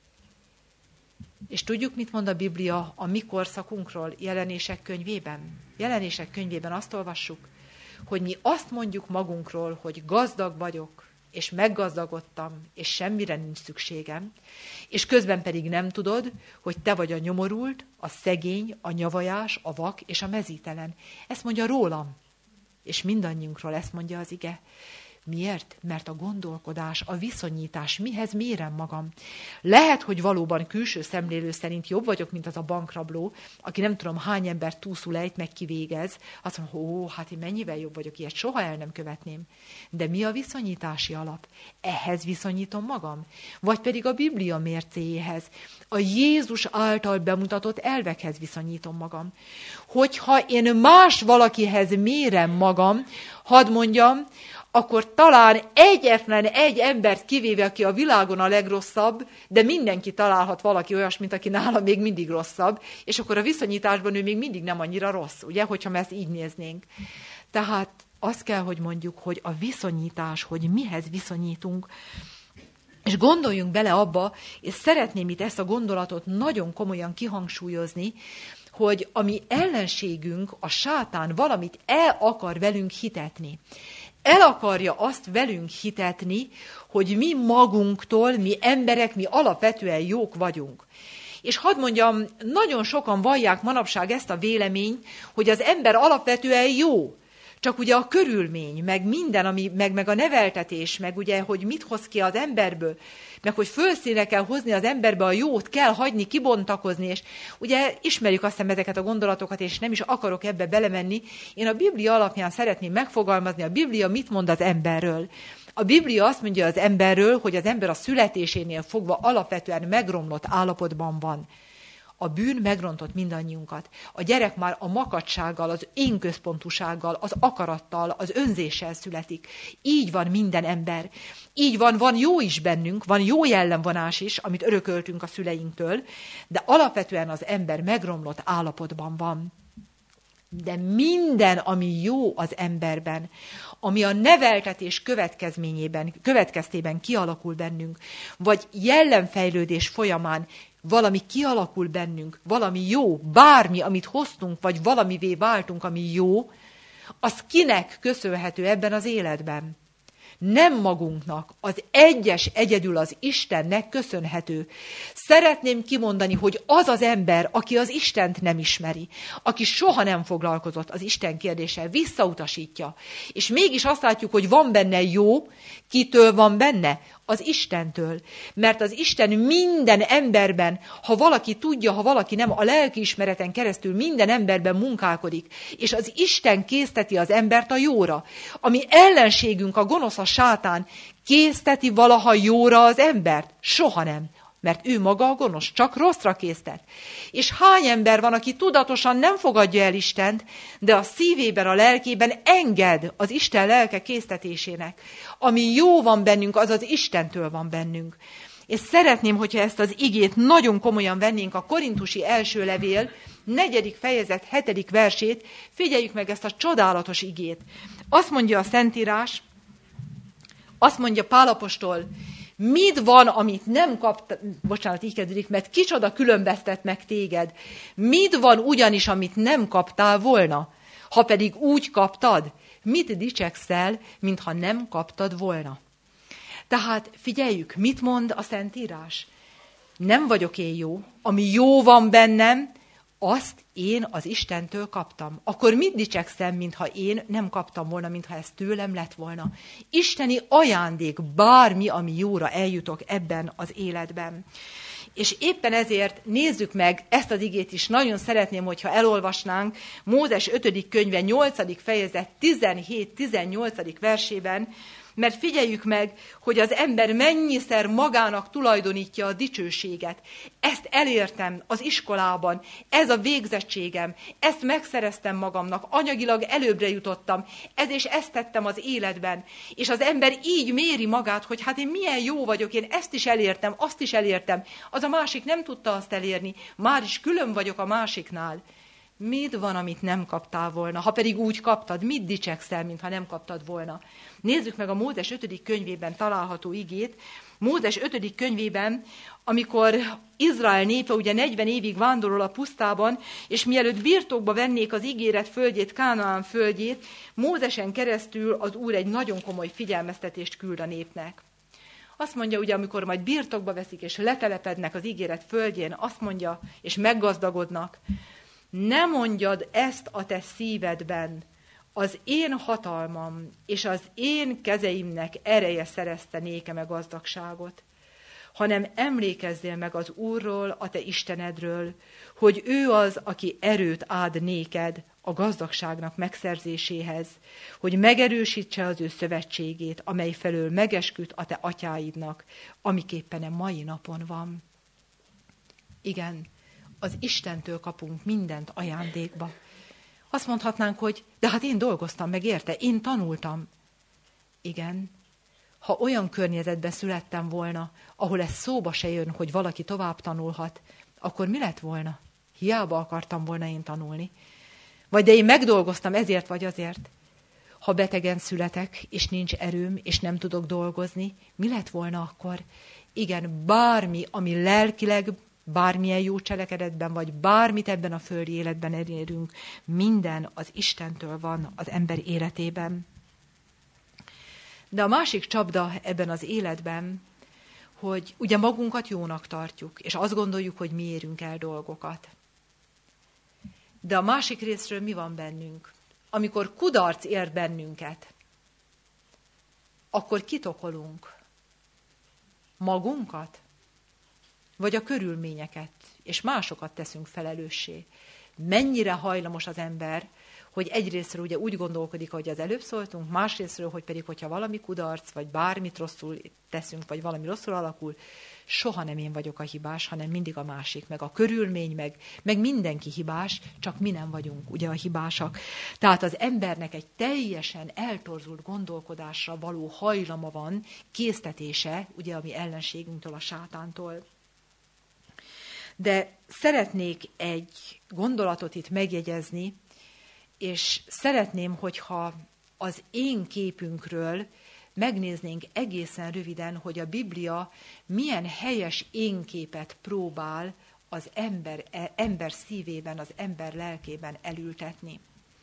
És tudjuk, mit mond a Biblia a mi korszakunkról Jelenések könyvében? Jelenések könyvében azt olvassuk, hogy mi azt mondjuk magunkról, hogy gazdag vagyok, és meggazdagodtam, és semmire nincs szükségem, és közben pedig nem tudod, hogy te vagy a nyomorult, a szegény, a nyavajás, a vak és a mezítelen. Ezt mondja rólam, és mindannyiunkról ezt mondja az ige. Miért? Mert a gondolkodás, a viszonyítás, mihez mérem magam. Lehet, hogy valóban külső szemlélő szerint jobb vagyok, mint az a bankrabló, aki nem tudom hány ember túlszul ejt, meg kivégez. Azt mondom, ó, hát én mennyivel jobb vagyok, ilyet soha el nem követném. De mi a viszonyítási alap? Ehhez viszonyítom magam? Vagy pedig a Biblia mércéjéhez, a Jézus által bemutatott elvekhez viszonyítom magam. Hogyha én más valakihez mérem magam, hadd mondjam, akkor talán egyetlen egy embert kivéve, aki a világon a legrosszabb, de mindenki találhat valaki olyasmit, aki nála még mindig rosszabb, és akkor a viszonyításban ő még mindig nem annyira rossz, ugye, hogyha mi ezt így néznénk. Tehát azt kell, hogy mondjuk, hogy a viszonyítás, hogy mihez viszonyítunk, és gondoljunk bele abba, és szeretném itt ezt a gondolatot nagyon komolyan kihangsúlyozni, hogy a mi ellenségünk, a sátán valamit el akar velünk hitetni. El akarja azt velünk hitetni, hogy mi magunktól, mi emberek, mi alapvetően jók vagyunk. És hadd mondjam, nagyon sokan vallják manapság ezt a véleményt, hogy az ember alapvetően jó. Csak ugye a körülmény, meg minden, ami, meg, meg a neveltetés, meg ugye, hogy mit hoz ki az emberből, meg hogy fölszínre kell hozni az emberbe a jót, kell hagyni, kibontakozni, és ugye ismerjük azt hiszem ezeket a gondolatokat, és nem is akarok ebbe belemenni. Én a Biblia alapján szeretném megfogalmazni, a Biblia mit mond az emberről. A Biblia azt mondja az emberről, hogy az ember a születésénél fogva alapvetően megromlott állapotban van. A bűn megrontott mindannyiunkat. A gyerek már a makacsággal, az én központúsággal, az akarattal, az önzéssel születik. Így van minden ember. Így van, van jó is bennünk, van jó jellemvonás is, amit örököltünk a szüleinktől, de alapvetően az ember megromlott állapotban van. De minden, ami jó az emberben, ami a neveltetés következményében, következtében kialakul bennünk, vagy jellemfejlődés folyamán valami kialakul bennünk, valami jó, bármi, amit hoztunk, vagy valamivé váltunk, ami jó, az kinek köszönhető ebben az életben? Nem magunknak, az egyes egyedül az Istennek köszönhető. Szeretném kimondani, hogy az az ember, aki az Istent nem ismeri, aki soha nem foglalkozott az Isten kérdéssel, visszautasítja. És mégis azt látjuk, hogy van benne jó, kitől van benne? Az Istentől. Mert az Isten minden emberben, ha valaki tudja, ha valaki nem, a lelkiismereten keresztül minden emberben munkálkodik, és az Isten készteti az embert a jóra. Ami ellenségünk, a gonosz, a sátán, készteti valaha jóra az embert? Soha nem. Mert ő maga a gonosz, csak rosszra késztet. És hány ember van, aki tudatosan nem fogadja el Istent, de a szívében, a lelkében enged az Isten lelke késztetésének. Ami jó van bennünk, az az Istentől van bennünk. És szeretném, hogyha ezt az igét nagyon komolyan vennénk, a korintusi első levél, negyedik fejezet, hetedik versét, figyeljük meg ezt a csodálatos igét. Azt mondja a Szentírás, azt mondja Pál apostol, mit van, amit nem kaptál, bocsánat, így kezdődik, mert kicsoda különböztet meg téged. Mit van ugyanis, amit nem kaptál volna? Ha pedig úgy kaptad, mit dicsekszel, mintha nem kaptad volna? Tehát figyeljük, mit mond a Szentírás? Nem vagyok én jó, ami jó van bennem, azt én az Istentől kaptam. Akkor mit dicsekszem, mintha én nem kaptam volna, mintha ez tőlem lett volna? Isteni ajándék, bármi, ami jóra eljutok ebben az életben. És éppen ezért nézzük meg ezt az igét is. Nagyon szeretném, hogyha elolvasnánk Mózes ötödik könyve nyolcadik fejezet tizenhét-tizennyolcadik versében, mert figyeljük meg, hogy az ember mennyiszer magának tulajdonítja a dicsőséget. Ezt elértem az iskolában, ez a végzettségem, ezt megszereztem magamnak, anyagilag előbbre jutottam, ez és ezt tettem az életben. És az ember így méri magát, hogy hát én milyen jó vagyok, én ezt is elértem, azt is elértem. Az a másik nem tudta azt elérni, már is külön vagyok a másiknál. Mit van, amit nem kaptál volna? Ha pedig úgy kaptad, mit dicsekszel, mintha nem kaptad volna? Nézzük meg a Mózes ötödik könyvében található igét. Mózes ötödik könyvében, amikor Izrael népe ugye negyven évig vándorol a pusztában, és mielőtt birtokba vennék az ígéret földjét, Kánaán földjét, Mózesen keresztül az Úr egy nagyon komoly figyelmeztetést küld a népnek. Azt mondja, ugye, amikor majd birtokba veszik, és letelepednek az ígéret földjén, azt mondja, és meggazdagodnak, ne mondjad ezt a te szívedben, az én hatalmam és az én kezeimnek ereje szerezte nékem a gazdagságot, hanem emlékezzél meg az Úrról, a te Istenedről, hogy ő az, aki erőt ad néked a gazdagságnak megszerzéséhez, hogy megerősítse az ő szövetségét, amely felől megesküdt a te atyáidnak, amiképpen a mai napon van. Igen, az Istentől kapunk mindent ajándékba. Azt mondhatnánk, hogy de hát én dolgoztam meg érte, én tanultam. Igen, ha olyan környezetben születtem volna, ahol ez szóba se jön, hogy valaki tovább tanulhat, akkor mi lett volna? Hiába akartam volna én tanulni. Vagy de én megdolgoztam ezért vagy azért. Ha betegen születek, és nincs erőm, és nem tudok dolgozni, mi lett volna akkor? Igen, bármi, ami lelkileg, bármilyen jó cselekedetben, vagy bármit ebben a földi életben elérünk, minden az Istentől van az ember életében. De a másik csapda ebben az életben, hogy ugye magunkat jónak tartjuk, és azt gondoljuk, hogy mi érünk el dolgokat. De a másik részről mi van bennünk? Amikor kudarc ér bennünket, akkor kit okolunk? Magunkat? Vagy a körülményeket, és másokat teszünk felelőssé. Mennyire hajlamos az ember, hogy egyrészről ugye úgy gondolkodik, ahogy az előbb szóltunk, másrészről, hogy pedig, hogyha valami kudarc, vagy bármit rosszul teszünk, vagy valami rosszul alakul, soha nem én vagyok a hibás, hanem mindig a másik, meg a körülmény, meg, meg mindenki hibás, csak mi nem vagyunk ugye a hibásak. Tehát az embernek egy teljesen eltorzult gondolkodásra való hajlama van, késztetése, ugye a mi ellenségünktől, a sátántól. De szeretnék egy gondolatot itt megjegyezni, És szeretném, hogyha az én képünkről megnéznénk egészen röviden, hogy a Biblia milyen helyes énképet próbál az ember, ember szívében, az ember lelkében elültetni.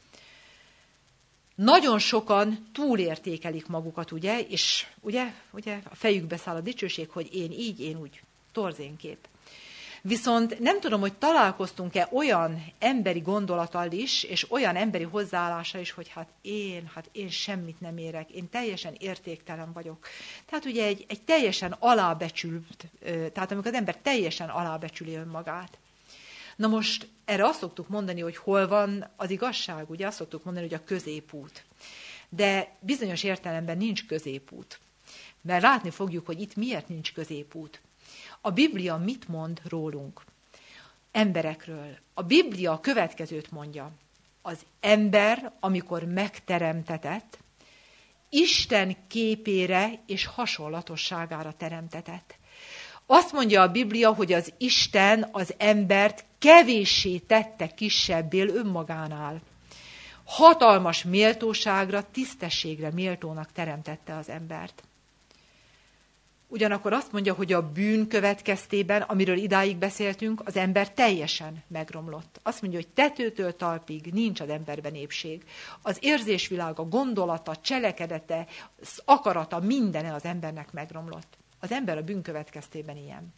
Nagyon sokan túlértékelik magukat, ugye, és ugye, ugye a fejükbe száll a dicsőség, hogy én így, én úgy, torzénkép. Viszont nem tudom, hogy találkoztunk-e olyan emberi gondolattal is, és olyan emberi hozzáállással is, hogy hát én, hát én semmit nem érek, én teljesen értéktelen vagyok. Tehát ugye egy, egy teljesen alábecsült, tehát amikor az ember teljesen alábecsüli önmagát. Na most erre azt szoktuk mondani, hogy hol van az igazság, ugye azt szoktuk mondani, hogy a középút. De bizonyos értelemben nincs középút. Mert látni fogjuk, hogy itt miért nincs középút. A Biblia mit mond rólunk? Emberekről. A Biblia a következőt mondja. Az ember, amikor megteremtetett, Isten képére és hasonlatosságára teremtetett. Azt mondja a Biblia, hogy az Isten az embert kevéssé tette kisebbél önmagánál. Hatalmas méltóságra, tisztességre méltónak teremtette az embert. Ugyanakkor azt mondja, hogy a bűn következtében, amiről idáig beszéltünk, az ember teljesen megromlott. Azt mondja, hogy tetőtől talpig nincs az emberben épség. Az érzésvilága, gondolata, cselekedete, az akarata, mindene az embernek megromlott. Az ember a bűn következtében ilyen.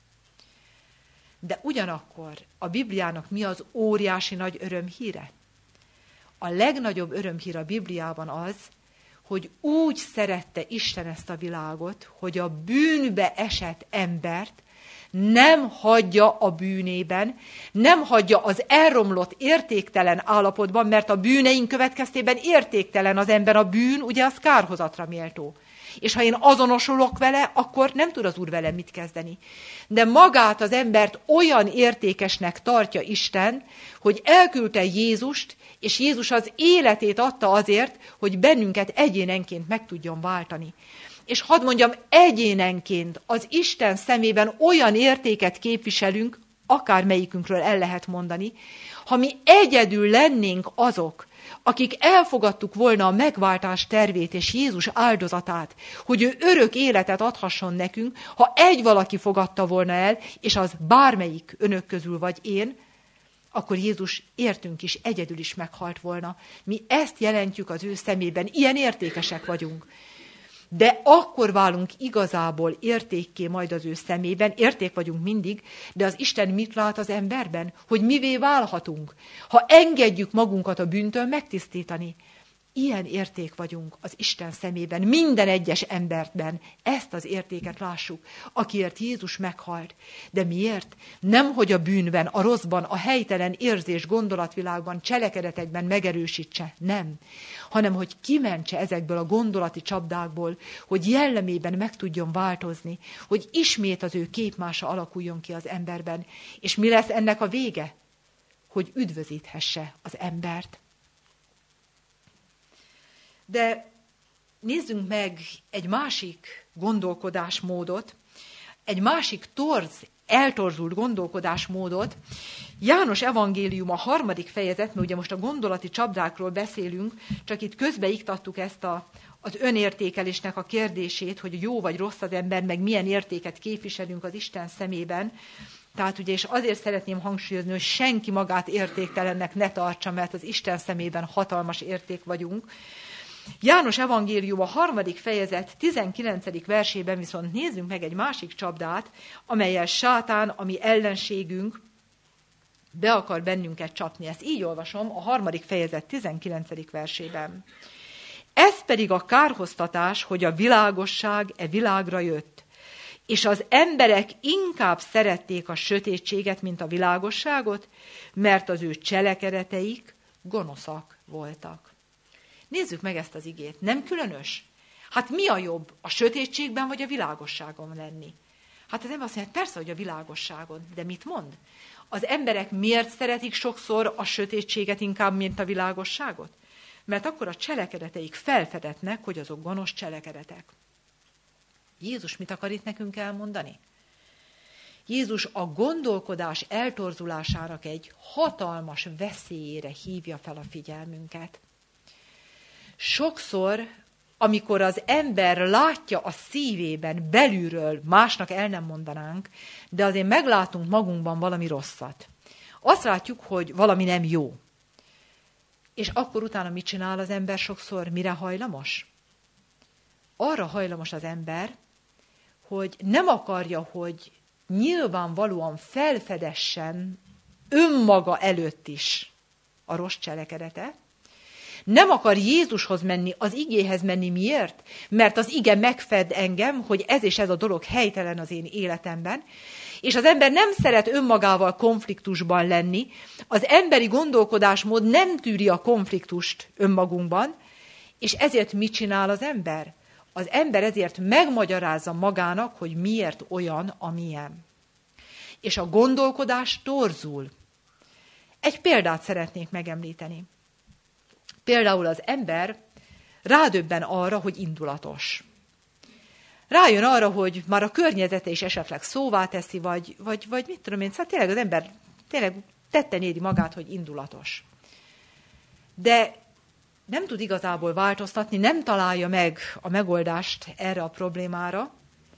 De ugyanakkor a Bibliának mi az óriási nagy örömhíre? A legnagyobb örömhír a Bibliában az, hogy úgy szerette Isten ezt a világot, hogy a bűnbe esett embert nem hagyja a bűnében, nem hagyja az elromlott, értéktelen állapotban, mert a bűneink következtében értéktelen az ember, a bűn, ugye az kárhozatra méltó. És ha én azonosulok vele, akkor nem tud az Úr velem mit kezdeni. De magát az embert olyan értékesnek tartja Isten, hogy elküldte Jézust, és Jézus az életét adta azért, hogy bennünket egyénenként meg tudjon váltani. És hadd mondjam, egyénenként az Isten szemében olyan értéket képviselünk, akármelyikünkről el lehet mondani, ha mi egyedül lennénk azok, akik elfogadtuk volna a megváltás tervét és Jézus áldozatát, hogy ő örök életet adhasson nekünk, ha egy valaki fogadta volna el, és az bármelyik önök közül vagy én, akkor Jézus értünk is, egyedül is meghalt volna. Mi ezt jelentjük az ő szemében, ilyen értékesek vagyunk. De akkor válunk igazából értékké majd az ő szemében, érték vagyunk mindig, de az Isten mit lát az emberben? Hogy mivé válhatunk, ha engedjük magunkat a bűntől megtisztítani. Ilyen érték vagyunk az Isten szemében, minden egyes emberben. Ezt az értéket lássuk, akiért Jézus meghalt. De miért? Nem, hogy a bűnben, a rosszban, a helytelen érzés, gondolatvilágban, cselekedetekben megerősítse, nem. Hanem, hogy kimentse ezekből a gondolati csapdákból, hogy jellemében meg tudjon változni, hogy ismét az ő képmása alakuljon ki az emberben. És mi lesz ennek a vége? Hogy üdvözíthesse az embert. De nézzünk meg egy másik gondolkodásmódot, egy másik torz, eltorzult gondolkodásmódot. János evangélium a harmadik fejezet, mert ugye most a gondolati csapdákról beszélünk, csak itt közbeiktattuk ezt a, az önértékelésnek a kérdését, hogy jó vagy rossz az ember, meg milyen értéket képviselünk az Isten szemében. Tehát ugye, és azért szeretném hangsúlyozni, hogy senki magát értéktelennek ne tartsa, mert az Isten szemében hatalmas érték vagyunk. János evangélium a harmadik fejezet tizenkilencedik versében viszont nézzünk meg egy másik csapdát, amellyel sátán, ami ellenségünk, be akar bennünket csapni. Ezt így olvasom a harmadik fejezet tizenkilencedik versében. Ez pedig a kárhoztatás, hogy a világosság e világra jött, és az emberek inkább szerették a sötétséget, mint a világosságot, mert az ő cselekedeteik gonoszak voltak. Nézzük meg ezt az igét. Nem különös? Hát mi a jobb? A sötétségben vagy a világosságon lenni? Hát az ember azt mondja, persze, hogy a világosságon. De mit mond? Az emberek miért szeretik sokszor a sötétséget inkább, mint a világosságot? Mert akkor a cselekedeteik felfedetnek, hogy azok gonosz cselekedetek. Jézus mit akar itt nekünk elmondani? Jézus a gondolkodás eltorzulásának egy hatalmas veszélyére hívja fel a figyelmünket. Sokszor, amikor az ember látja a szívében belülről, másnak el nem mondanánk, de azért meglátunk magunkban valami rosszat. Azt látjuk, hogy valami nem jó. És akkor utána mit csinál az ember sokszor? Mire hajlamos? Arra hajlamos az ember, hogy nem akarja, hogy nyilvánvalóan felfedessen önmaga előtt is a rossz cselekedete. Nem akar Jézushoz menni, az igéhez menni. Miért? Mert az ige megfed engem, hogy ez és ez a dolog helytelen az én életemben. És az ember nem szeret önmagával konfliktusban lenni, az emberi gondolkodásmód nem tűri a konfliktust önmagunkban, és ezért mit csinál az ember? Az ember ezért megmagyarázza magának, hogy miért olyan, amilyen. És a gondolkodás torzul. Egy példát szeretnék megemlíteni. Például az ember rádöbben arra, hogy indulatos. Rájön arra, hogy már a környezete is esetleg szóvá teszi, vagy, vagy, vagy mit tudom én, szóval tényleg az ember tényleg tetten éri magát, hogy indulatos. De nem tud igazából változtatni, nem találja meg a megoldást erre a problémára,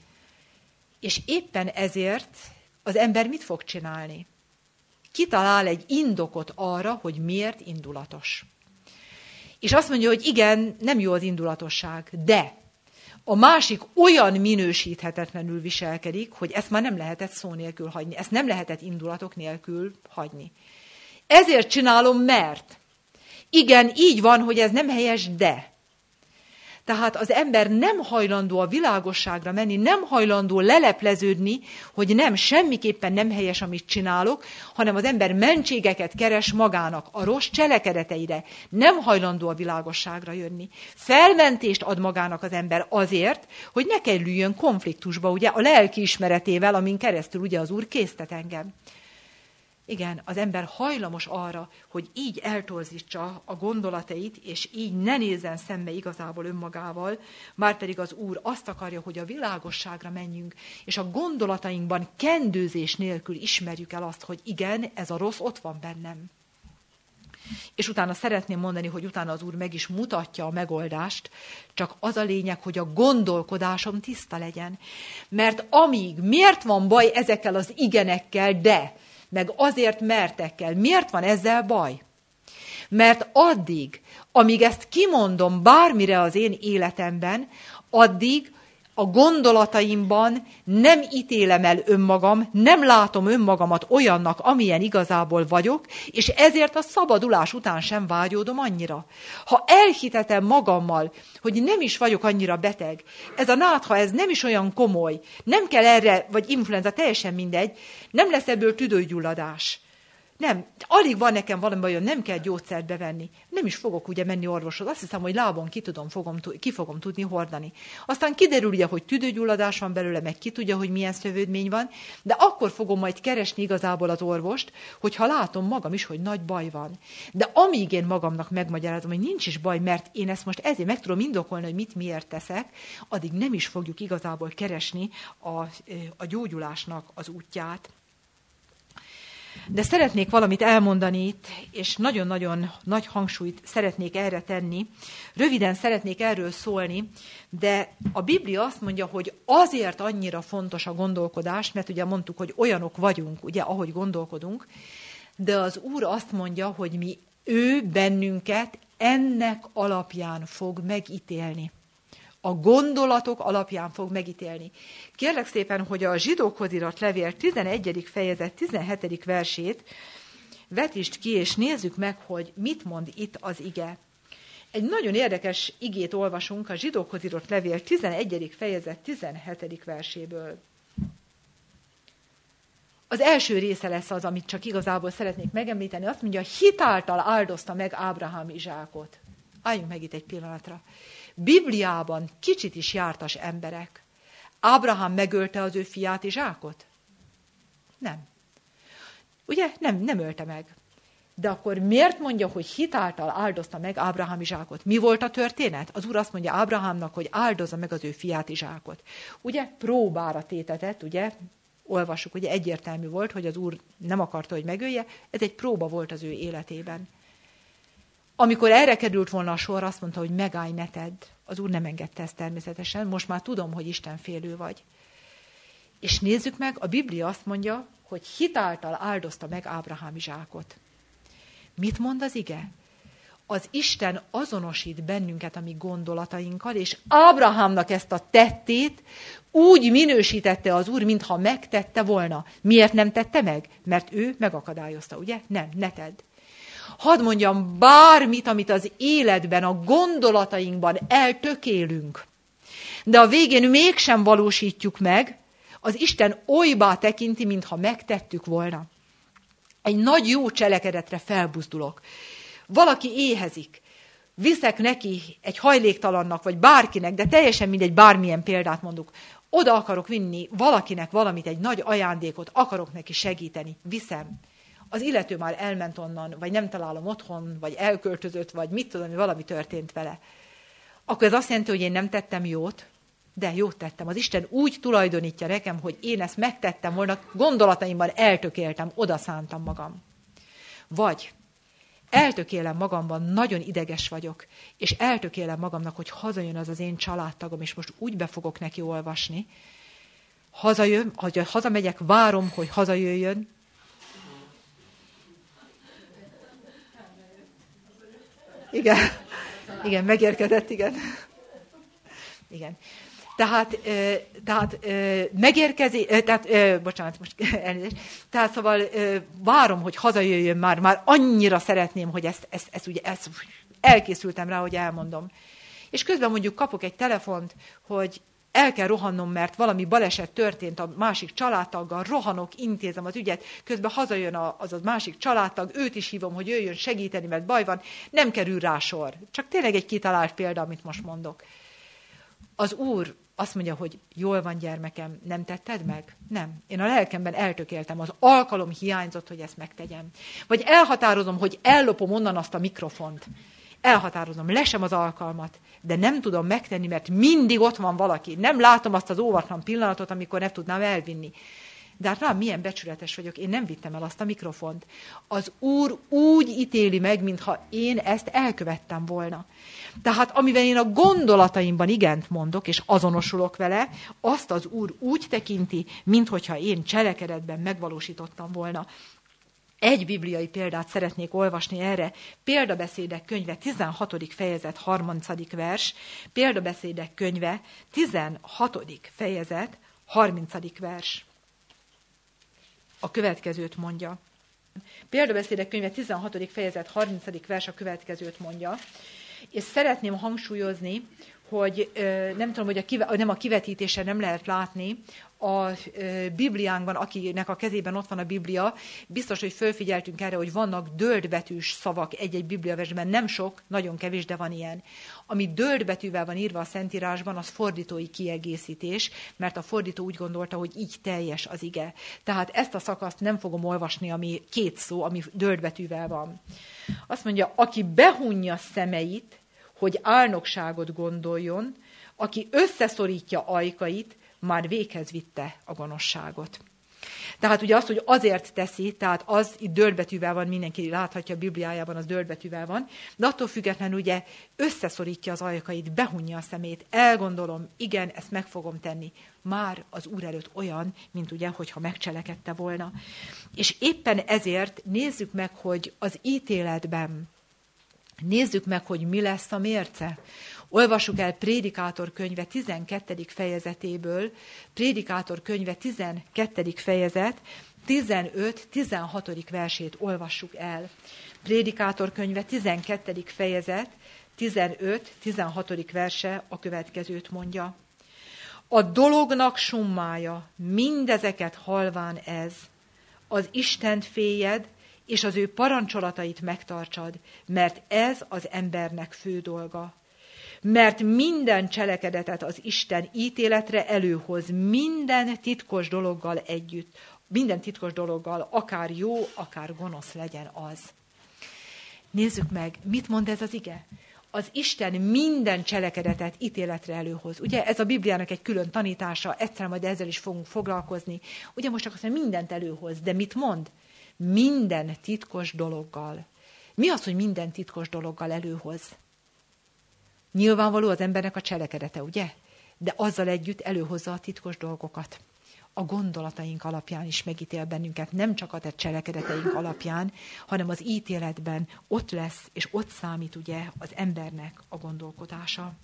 és éppen ezért az ember mit fog csinálni? Kitalál egy indokot arra, hogy miért indulatos. És azt mondja, hogy igen, nem jó az indulatosság, de a másik olyan minősíthetetlenül viselkedik, hogy ezt már nem lehetett szó nélkül hagyni, ezt nem lehetett indulatok nélkül hagyni. Ezért csinálom, mert igen, így van, hogy ez nem helyes, de. Tehát az ember nem hajlandó a világosságra menni, nem hajlandó lelepleződni, hogy nem, semmiképpen nem helyes, amit csinálok, hanem az ember mentségeket keres magának a rossz cselekedeteire. Nem hajlandó a világosságra jönni. Felmentést ad magának az ember azért, hogy ne kerüljön konfliktusba, ugye, a lelki ismeretével, amin keresztül ugye az Úr késztet engem. Igen, az ember hajlamos arra, hogy így eltorzítsa a gondolatait, és így ne nézzen szembe igazából önmagával, márpedig az Úr azt akarja, hogy a világosságra menjünk, és a gondolatainkban kendőzés nélkül ismerjük el azt, hogy igen, ez a rossz ott van bennem. És utána szeretném mondani, hogy utána az Úr meg is mutatja a megoldást, csak az a lényeg, hogy a gondolkodásom tiszta legyen. Mert amíg, miért van baj ezekkel az igenekkel, de... meg azért mertekkel. Miért van ezzel baj? Mert addig, amíg ezt kimondom bármire az én életemben, addig a gondolataimban nem ítélem el önmagam, nem látom önmagamat olyannak, amilyen igazából vagyok, és ezért a szabadulás után sem vágyódom annyira. Ha elhitetem magammal, hogy nem is vagyok annyira beteg, ez a nátha, ez nem is olyan komoly, nem kell erre, vagy influenza, teljesen mindegy, nem lesz ebből tüdőgyulladás. Nem, alig van nekem valami bajom, nem kell gyógyszert bevenni. Nem is fogok ugye menni orvoshoz. Azt hiszem, hogy lábon ki, tudom, fogom, ki fogom tudni hordani. Aztán kiderül ugye, hogy tüdőgyulladás van belőle, meg ki tudja, hogy milyen szövődmény van, de akkor fogom majd keresni igazából az orvost, hogyha látom magam is, hogy nagy baj van. De amíg én magamnak megmagyarázom, hogy nincs is baj, mert én ezt most ezért meg tudom indokolni, hogy mit miért teszek, addig nem is fogjuk igazából keresni a, a gyógyulásnak az útját. De szeretnék valamit elmondani itt, és nagyon-nagyon nagy hangsúlyt szeretnék erre tenni. Röviden szeretnék erről szólni, de a Biblia azt mondja, hogy azért annyira fontos a gondolkodás, mert ugye mondtuk, hogy olyanok vagyunk, ugye, ahogy gondolkodunk, de az Úr azt mondja, hogy mi ő bennünket ennek alapján fog megítélni. A gondolatok alapján fog megítélni. Kérlek szépen, hogy a Zsidókhoz írt levél tizenegyedik fejezet tizenhetedik versét vetítsd ki, és nézzük meg, hogy mit mond itt az ige. Egy nagyon érdekes igét olvasunk a Zsidókhoz írt levél tizenegyedik fejezet tizenhetedik verséből. Az első része lesz az, amit csak igazából szeretnék megemlíteni. Azt mondja, hitáltal áldozta meg Ábrahám Izsákot. Álljunk meg itt egy pillanatra. Bibliában kicsit is jártas emberek. Ábrahám megölte az ő fiát Izsákot? Nem. Ugye? Nem, nem ölte meg. De akkor miért mondja, hogy hitáltal áldozta meg Ábrahám Izsákot? Mi volt a történet? Az Úr azt mondja Ábrahámnak, hogy áldozza meg az ő fiát Izsákot. Ugye? Próbára tétetett, ugye? olvassuk, ugye egyértelmű volt, hogy az Úr nem akarta, hogy megölje, ez egy próba volt az ő életében. Amikor erre került volna a sor, azt mondta, hogy megállj, ne tedd. Az Úr nem engedte ezt természetesen, most már tudom, hogy Isten félő vagy. És nézzük meg, a Biblia azt mondja, hogy hitáltal áldozta meg Ábrahám Izsákot. Mit mond az ige? Az Isten azonosít bennünket a mi gondolatainkkal, és Ábrahámnak ezt a tettét úgy minősítette az Úr, mintha megtette volna. Miért nem tette meg? Mert ő megakadályozta, ugye? Nem, ne tedd. Hadd mondjam, bármit, amit az életben, a gondolatainkban eltökélünk, de a végén mégsem valósítjuk meg, az Isten olybá tekinti, mintha megtettük volna. Egy nagy jó cselekedetre felbuzdulok. Valaki éhezik, viszek neki egy hajléktalannak, vagy bárkinek, de teljesen mindegy, bármilyen példát mondok. Oda akarok vinni valakinek valamit, egy nagy ajándékot, akarok neki segíteni, viszem. Az illető már elment onnan, vagy nem találom otthon, vagy elköltözött, vagy mit tudom, hogy valami történt vele. Akkor ez azt jelenti, hogy én nem tettem jót, de jót tettem. Az Isten úgy tulajdonítja nekem, hogy én ezt megtettem volna, gondolataimban eltökéltem, odaszántam magam. Vagy eltökélem magamban, nagyon ideges vagyok, és eltökélem magamnak, hogy hazajön az az én családtagom, és most úgy be fogok neki olvasni. Hazajön, hogy hazamegyek, várom, hogy hazajöjjön. Igen, igen, megérkezett, igen. Igen. Tehát, tehát megérkezi, tehát, bocsánat, most elnézést, tehát szóval várom, hogy hazajöjjön már, már annyira szeretném, hogy ezt, ezt, ezt ugye, ezt elkészültem rá, hogy elmondom. És közben mondjuk kapok egy telefont, hogy el kell rohannom, mert valami baleset történt a másik családtaggal, rohanok, intézem az ügyet, közben hazajön az a másik családtag, őt is hívom, hogy jöjjön segíteni, mert baj van, nem kerül rá sor. Csak tényleg egy kitalált példa, amit most mondok. Az Úr azt mondja, hogy jól van, gyermekem, nem tetted meg? Nem. Én a lelkemben eltökéltem, az alkalom hiányzott, hogy ezt megtegyem. Vagy elhatározom, hogy ellopom onnan azt a mikrofont. Elhatározom, lesem az alkalmat, de nem tudom megtenni, mert mindig ott van valaki. Nem látom azt az óvatlan pillanatot, amikor nem tudnám elvinni. De hát rám milyen becsületes vagyok, én nem vittem el azt a mikrofont. Az Úr úgy ítéli meg, mintha én ezt elkövettem volna. Tehát amivel én a gondolataimban igent mondok, és azonosulok vele, azt az Úr úgy tekinti, minthogyha én cselekedetben megvalósítottam volna. Egy bibliai példát szeretnék olvasni erre. Példabeszédek könyve, tizenhatodik fejezet, harmincadik vers. Példabeszédek könyve, tizenhatodik fejezet, harmincadik vers. A következőt mondja. Példabeszédek könyve, tizenhatodik fejezet, harmincadik vers a következőt mondja. És szeretném hangsúlyozni, hogy nem tudom, hogy a, kive, nem a kivetítése nem lehet látni, a Bibliánkban, akinek a kezében ott van a Biblia, biztos, hogy fölfigyeltünk erre, hogy vannak döldbetűs szavak egy-egy bibliaversben, nem sok, nagyon kevés, de van ilyen. Ami döldbetűvel van írva a Szentírásban, az fordítói kiegészítés, mert a fordító úgy gondolta, hogy így teljes az ige. Tehát ezt a szakaszt nem fogom olvasni, ami két szó, ami döldbetűvel van. Azt mondja, aki behunja szemeit, hogy álnokságot gondoljon, aki összeszorítja ajkait, már véghez vitte a gonoszságot. Tehát ugye azt, hogy azért teszi, tehát az itt döldbetűvel van, mindenki láthatja a Bibliájában, az döldbetűvel van, de attól függetlenül ugye összeszorítja az ajkait, behunja a szemét, elgondolom, igen, ezt meg fogom tenni. Már az Úr előtt olyan, mint ugye, hogyha megcselekedte volna. És éppen ezért nézzük meg, hogy az ítéletben, nézzük meg, hogy mi lesz a mérce. Olvassuk el Prédikátor könyve tizenkettedik fejezetéből, Prédikátor könyve tizenkettedik fejezet, tizenöt-tizenhatodik versét olvassuk el. Prédikátor könyve tizenkettedik fejezet, tizenöt-tizenhatodik verse a következőt mondja. A dolognak summája, mindezeket halván ez, az Istent féljed, és az ő parancsolatait megtartsad, mert ez az embernek fő dolga. Mert minden cselekedetet az Isten ítéletre előhoz, minden titkos dologgal együtt, minden titkos dologgal, akár jó, akár gonosz legyen az. Nézzük meg, mit mond ez az ige? az Isten minden cselekedetet ítéletre előhoz. Ugye ez a Bibliának egy külön tanítása, egyszer majd ezzel is fogunk foglalkozni. Ugye most csak azt mondja, mindent előhoz, de mit mond? Minden titkos dologgal. Mi az, hogy minden titkos dologgal előhoz? Nyilvánvaló az embernek a cselekedete, ugye? De azzal együtt előhozza a titkos dolgokat. A gondolataink alapján is megítél bennünket, nem csak a te cselekedeteink alapján, hanem az ítéletben ott lesz, és ott számít ugye az embernek a gondolkodása.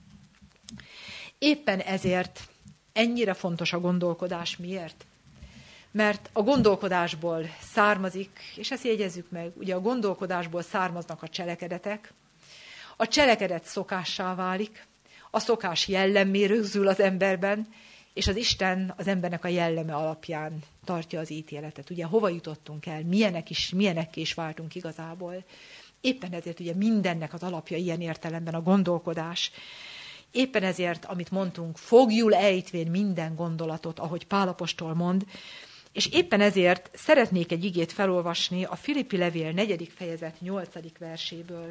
Éppen ezért ennyire fontos a gondolkodás. Miért? Mert a gondolkodásból származik, és ezt jegyezzük meg, ugye a gondolkodásból származnak a cselekedetek, a cselekedet szokássá válik, a szokás jellemmé rögzül az emberben, és az Isten az embernek a jelleme alapján tartja az ítéletet. Ugye hova jutottunk el, milyenek is, milyenekké is váltunk igazából. Éppen ezért ugye mindennek az alapja ilyen értelemben a gondolkodás. Éppen ezért, amit mondtunk, fogjul ejtvén minden gondolatot, ahogy Pál apostol mond, és éppen ezért szeretnék egy igét felolvasni a Filippi levél negyedik fejezet nyolcadik verséből.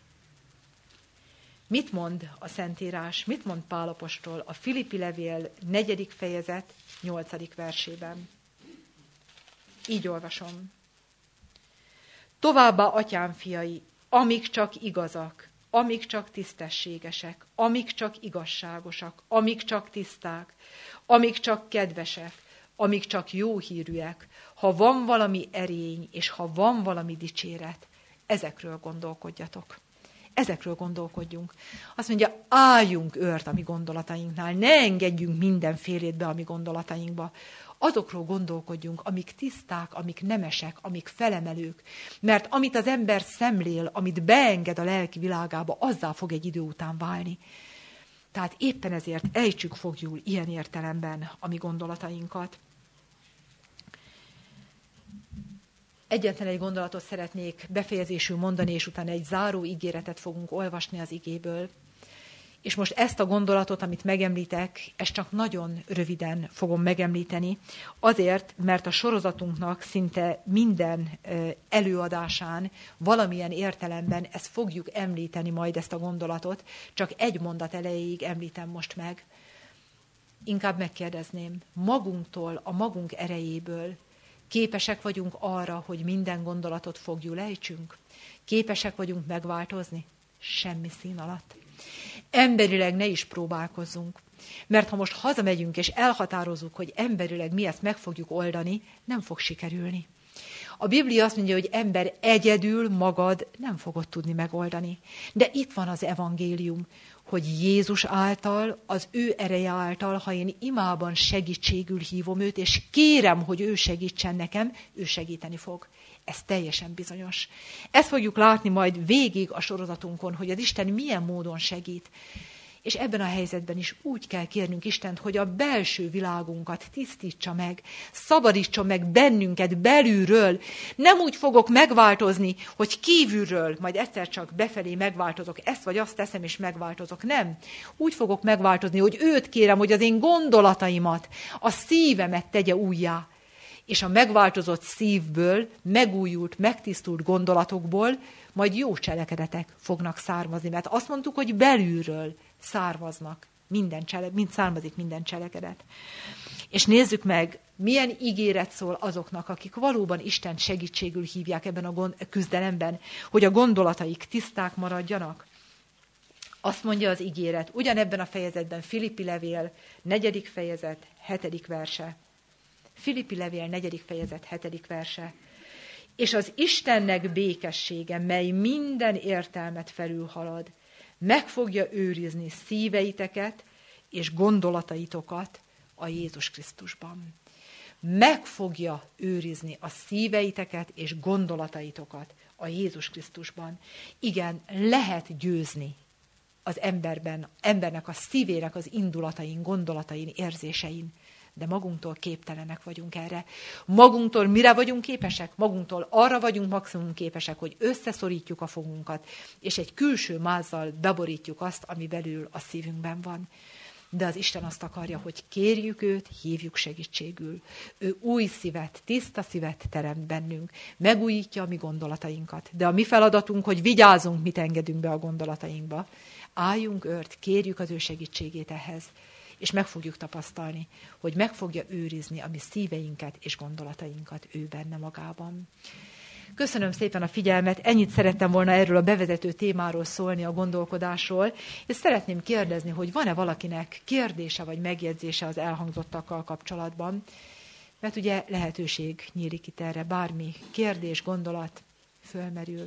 Mit mond a Szentírás, mit mond Pál apostol a Filippi levél negyedik fejezet nyolcadik versében? Így olvasom. Továbbá, atyám fiai, amik csak igazak, amik csak tisztességesek, amik csak igazságosak, amik csak tiszták, amik csak kedvesek, amik csak jó hírűek, ha van valami erény, és ha van valami dicséret, ezekről gondolkodjatok. Ezekről gondolkodjunk. Azt mondja, álljunk őrt a mi gondolatainknál, ne engedjünk mindenfélét be a mi gondolatainkba. Azokról gondolkodjunk, amik tiszták, amik nemesek, amik felemelők. Mert amit az ember szemlél, amit beenged a lelki világába, azzá fog egy idő után válni. Tehát éppen ezért ejtsük fogjul ilyen értelemben a mi gondolatainkat. Egyetlen egy gondolatot szeretnék befejezésül mondani, és utána egy záró ígéretet fogunk olvasni az igéből. És most ezt a gondolatot, amit megemlítek, ezt csak nagyon röviden fogom megemlíteni, azért, mert a sorozatunknak szinte minden előadásán valamilyen értelemben ezt fogjuk említeni majd ezt a gondolatot, csak egy mondat elejéig említem most meg. Inkább megkérdezném, magunktól, a magunk erejéből képesek vagyunk arra, hogy minden gondolatot fogjul ejtsünk? Képesek vagyunk megváltozni? Semmi szín alatt. Emberileg ne is próbálkozzunk. Mert ha most hazamegyünk és elhatározzuk, hogy emberileg mi ezt meg fogjuk oldani, nem fog sikerülni. A Biblia azt mondja, hogy ember egyedül magad nem fogod tudni megoldani. De itt van az evangélium, hogy Jézus által, az ő ereje által, ha én imában segítségül hívom őt, és kérem, hogy ő segítsen nekem, ő segíteni fog. Ez teljesen bizonyos. Ezt fogjuk látni majd végig a sorozatunkon, hogy az Isten milyen módon segít. És ebben a helyzetben is úgy kell kérnünk Istent, hogy a belső világunkat tisztítsa meg, szabadítsa meg bennünket belülről. Nem úgy fogok megváltozni, hogy kívülről, majd egyszer csak befelé megváltozok, ezt vagy azt teszem és megváltozok. Nem. Úgy fogok megváltozni, hogy őt kérem, hogy az én gondolataimat, a szívemet tegye újjá. És a megváltozott szívből, megújult, megtisztult gondolatokból majd jó cselekedetek fognak származni. Mert azt mondtuk, hogy belülről származnak minden csele, mind származik minden cselekedet. És nézzük meg, milyen ígéret szól azoknak, akik valóban Isten segítségül hívják ebben a gond, küzdelemben, hogy a gondolataik tiszták maradjanak. Azt mondja az ígéret, ugyanebben a fejezetben, Filippi levél, negyedik fejezet, hetedik verse. Filippi levél, negyedik fejezet, hetedik verse. És az Istennek békessége, mely minden értelmet felülhalad, meg fogja őrizni szíveiteket és gondolataitokat a Jézus Krisztusban. Meg fogja őrizni a szíveiteket és gondolataitokat a Jézus Krisztusban. Igen, lehet győzni az emberben, embernek a szívének az indulatain, gondolatain, érzésein, de magunktól képtelenek vagyunk erre. Magunktól mire vagyunk képesek? Magunktól arra vagyunk maximum képesek, hogy összeszorítjuk a fogunkat, és egy külső mázzal beborítjuk azt, ami belül a szívünkben van. De az Isten azt akarja, hogy kérjük őt, hívjuk segítségül. Ő új szívet, tiszta szívet teremt bennünk, megújítja a mi gondolatainkat. De a mi feladatunk, hogy vigyázzunk, mit engedünk be a gondolatainkba. Álljunk ört, kérjük az ő segítségét ehhez, és meg fogjuk tapasztalni, hogy meg fogja őrizni a mi szíveinket és gondolatainkat ő benne magában. Köszönöm szépen a figyelmet, ennyit szerettem volna erről a bevezető témáról szólni, a gondolkodásról, és szeretném kérdezni, hogy van-e valakinek kérdése vagy megjegyzése az elhangzottakkal kapcsolatban, mert ugye lehetőség nyílik itt erre, bármi kérdés, gondolat fölmerül.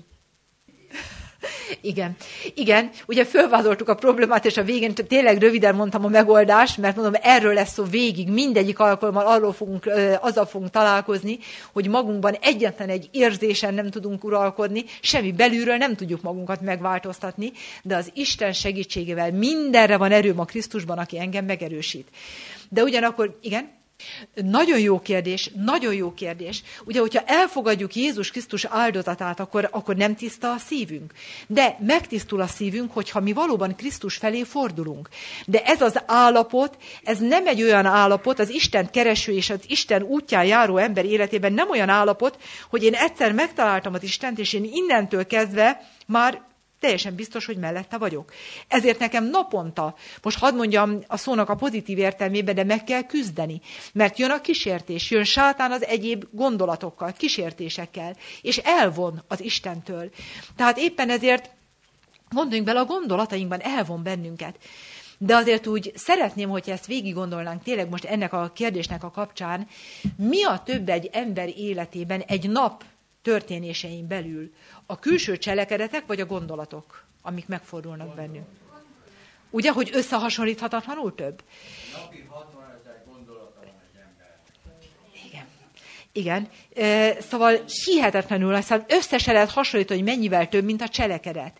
Igen, igen, ugye fölvázoltuk a problémát, és a végén tényleg röviden mondtam a megoldást, mert mondom, erről lesz szó végig, mindegyik alkalommal arról fogunk, azzal fogunk találkozni, hogy magunkban egyetlen egy érzésen nem tudunk uralkodni, semmi belülről nem tudjuk magunkat megváltoztatni, de az Isten segítségével mindenre van erőm a Krisztusban, aki engem megerősít. De ugyanakkor, igen, nagyon jó kérdés, nagyon jó kérdés. Ugye, hogyha elfogadjuk Jézus Krisztus áldozatát, akkor, akkor nem tiszta a szívünk. De megtisztul a szívünk, hogyha mi valóban Krisztus felé fordulunk. De ez az állapot, ez nem egy olyan állapot, az Isten kereső és az Isten útján járó ember életében nem olyan állapot, hogy én egyszer megtaláltam az Istent, és én innentől kezdve már teljesen biztos, hogy mellette vagyok. Ezért nekem naponta, most hadd mondjam a szónak a pozitív értelmében, de meg kell küzdeni. Mert jön a kísértés, jön sátán az egyéb gondolatokkal, kísértésekkel, és elvon az Istentől. Tehát éppen ezért gondoljunk bele, a gondolatainkban elvon bennünket. De azért úgy szeretném, hogy ezt végig gondolnánk tényleg most ennek a kérdésnek a kapcsán, mi a több egy ember életében egy nap történésein belül, a külső cselekedetek vagy a gondolatok, amik megfordulnak bennünk. Ugye, hogy összehasonlíthatatlanul több? Napi hatvanezer gondolata van egy ember. Igen. Igen. E, szóval hihetetlenül, aztán összesen lehet hasonlítani, hogy mennyivel több, mint a cselekedet.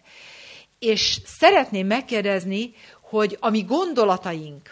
És szeretném megkérdezni, hogy a mi gondolataink,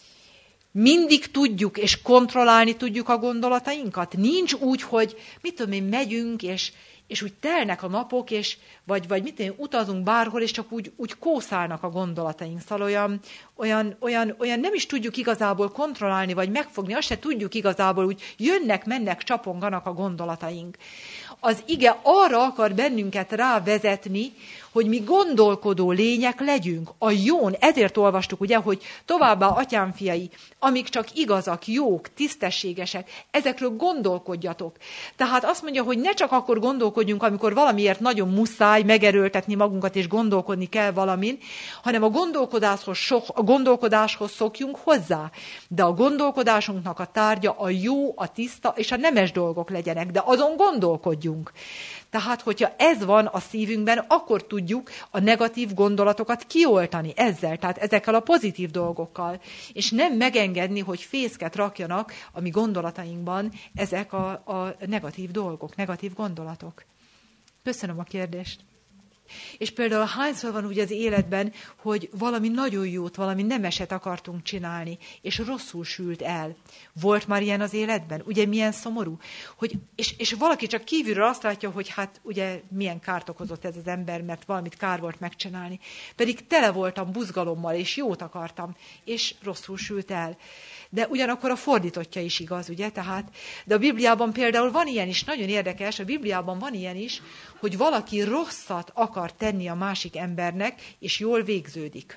mindig tudjuk és kontrollálni tudjuk a gondolatainkat? Nincs úgy, hogy mit tudom én, megyünk, és, és úgy telnek a napok, és, vagy, vagy mit tudom én, utazunk bárhol, és csak úgy, úgy kószálnak a gondolataink. Szóval olyan, olyan, olyan, olyan nem is tudjuk igazából kontrollálni, vagy megfogni, azt se tudjuk igazából, úgy jönnek, mennek, csaponganak a gondolataink. Az ige arra akar bennünket rávezetni, hogy mi gondolkodó lények legyünk. A jón, ezért olvastuk, ugye, hogy továbbá atyám fiai, amik csak igazak, jók, tisztességesek, ezekről gondolkodjatok. Tehát azt mondja, hogy ne csak akkor gondolkodjunk, amikor valamiért nagyon muszáj megerőltetni magunkat, és gondolkodni kell valamin, hanem a gondolkodáshoz, sok, a gondolkodáshoz szokjunk hozzá. De a gondolkodásunknak a tárgya a jó, a tiszta és a nemes dolgok legyenek, de azon gondolkodjunk. Tehát, hogyha ez van a szívünkben, akkor tudjuk a negatív gondolatokat kioltani ezzel, tehát ezekkel a pozitív dolgokkal, és nem megengedni, hogy fészket rakjanak a mi gondolatainkban ezek a, a negatív dolgok, negatív gondolatok. Köszönöm a kérdést. És például hányszor van úgy az életben, hogy valami nagyon jót, valami nemeset akartunk csinálni, és rosszul sült el. Volt már ilyen az életben? Ugye milyen szomorú? Hogy, és, és valaki csak kívülről azt látja, hogy hát ugye milyen kárt okozott ez az ember, mert valamit kár volt megcsinálni. Pedig tele voltam buzgalommal, és jót akartam, és rosszul sült el. De ugyanakkor a fordítottja is igaz, ugye? Tehát, de a Bibliában például van ilyen is, nagyon érdekes, a Bibliában van ilyen is, hogy valaki rosszat akar tenni a másik embernek, és jól végződik.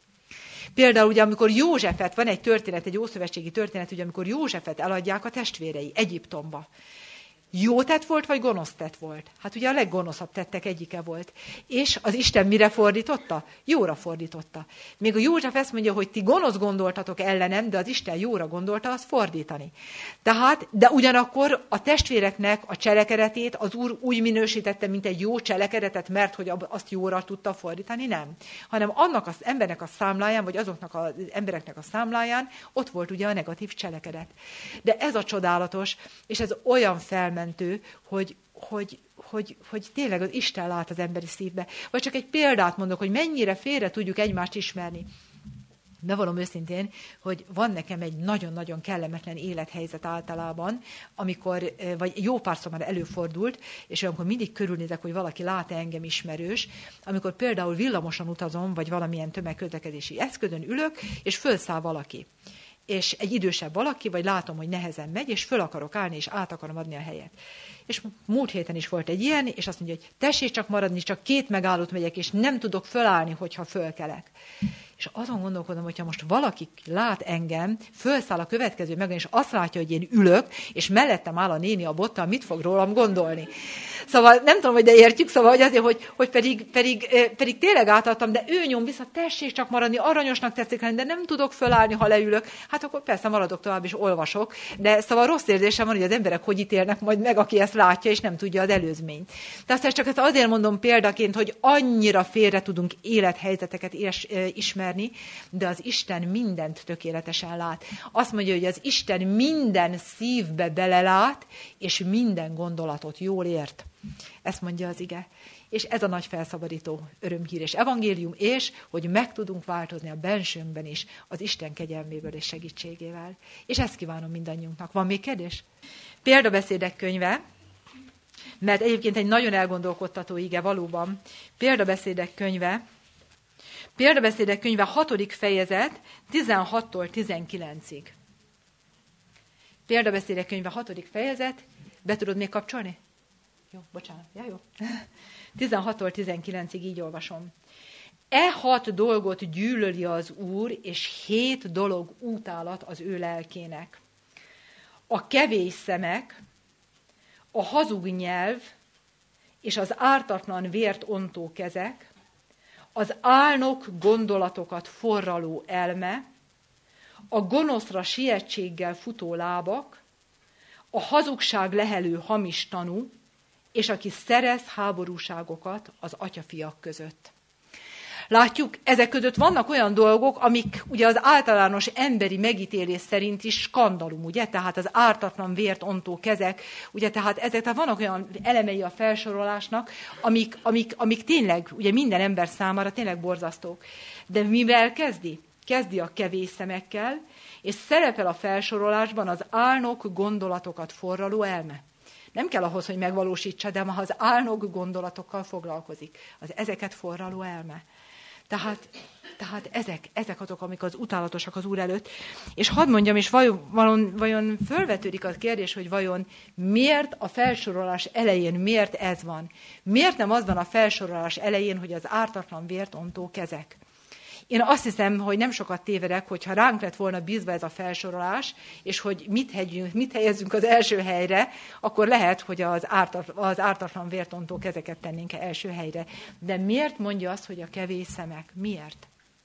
Például ugye, amikor Józsefet, van egy történet, egy ószövetségi történet, ugye, amikor Józsefet eladják a testvérei Egyiptomba. Jó tett volt, vagy gonosz tett volt? Hát ugye a leggonoszabb tettek egyike volt. És az Isten mire fordította? Jóra fordította. Még a József ezt mondja, hogy ti gonosz gondoltatok ellenem, de az Isten jóra gondolta azt fordítani. Tehát, de ugyanakkor a testvéreknek a cselekedetét az Úr úgy minősítette, mint egy jó cselekedetet, mert hogy azt jóra tudta fordítani, nem. Hanem annak az embernek a számláján, vagy azoknak az embereknek a számláján ott volt ugye a negatív cselekedet. De ez a csodálatos, és ez olyan felmentő, hogy, hogy, hogy, hogy tényleg az Isten lát az emberi szívbe. Vagy csak egy példát mondok, hogy mennyire félre tudjuk egymást ismerni. bevallom őszintén, hogy van nekem egy nagyon-nagyon kellemetlen élethelyzet általában, amikor, vagy jó párszor már előfordult, és olyankor mindig körülnézek, hogy valaki lát engem ismerős, amikor például villamoson utazom, vagy valamilyen tömegközlekedési eszközön ülök, és fölszáll valaki. És egy idősebb valaki, vagy látom, hogy nehezen megy, és föl akarok állni, és át akarom adni a helyet. És múlt héten is volt egy ilyen, és azt mondja, hogy tessék csak maradni, csak két megállót megyek, és nem tudok fölállni, hogyha fölkelek. És azon gondolkodom, hogyha most valaki lát engem, fölszáll a következő megon, és azt látja, hogy én ülök, és mellettem áll a néni a bottal, mit fog rólam gondolni. Szóval nem tudom, hogy de értjük, szóval hogy azért, hogy, hogy pedig, pedig, pedig tényleg átadtam, de ő nyom vissza, tessék csak maradni, aranyosnak tetszik lenni, de nem tudok fölállni, ha leülök. Hát akkor persze maradok tovább, és olvasok. De szóval rossz érzésem van, hogy az emberek hogy ítélnek majd meg, aki ezt látja, és nem tudja az előzményt. Tehát ezt csak ezt azért mondom példaként, hogy annyira félre tudunk élethelyzeteket ismerni, de az Isten mindent tökéletesen lát. Azt mondja, hogy az Isten minden szívbe belelát, és minden gondolatot jól ért. Ezt mondja az ige. És ez a nagy felszabadító örömhír és evangélium, és hogy meg tudunk változni a bensőnkben is az Isten kegyelméből és segítségével. És ezt kívánom mindannyiunknak. Van még kérdés? Példabeszédek könyve, mert egyébként egy nagyon elgondolkodtató ige valóban. Példabeszédek könyve, Példabeszédek könyve hatodik fejezet, tizenhattól tizenkilencig. Példabeszédek könyve hatodik fejezet, be tudod még kapcsolni? Jó, bocsánat. Ja, jó. tizenhattól tizenkilencig így olvasom. E hat dolgot gyűlöli az Úr, és hét dolog útálat az ő lelkének. A kevés szemek, a hazug nyelv, és az ártatlan vért ontó kezek, az álnok gondolatokat forraló elme, a gonoszra sietséggel futó lábak, a hazugság lehelő hamis tanú, és aki szerez háborúságokat az atyafiak között. Látjuk, ezek között vannak olyan dolgok, amik ugye az általános emberi megítélés szerint is skandalum, ugye? Tehát az ártatlan vért ontó kezek, ugye? Tehát ezek, tehát vannak olyan elemei a felsorolásnak, amik, amik, amik tényleg, ugye minden ember számára tényleg borzasztók. De mivel kezdi? Kezdi a kevés szemekkel, és szerepel a felsorolásban az álnok gondolatokat forraló elme. Nem kell ahhoz, hogy megvalósítsa, de ha az álnok gondolatokkal foglalkozik, az ezeket forraló elme. Tehát, tehát ezek, ezek azok, amik az utálatosak az Úr előtt. És hadd mondjam, és vajon, vajon, vajon fölvetődik a kérdés, hogy vajon miért a felsorolás elején, miért ez van? Miért nem az van a felsorolás elején, hogy az ártatlan vért ontó kezek? Én azt hiszem, hogy nem sokat tévedek, hogyha ránk lett volna bízva ez a felsorolás, és hogy mit, hegyünk, mit helyezzünk az első helyre, akkor lehet, hogy az, ártat, az ártatlan vértontó kezeket tennénk első helyre. De miért mondja azt, hogy a kevés szemek? Miért?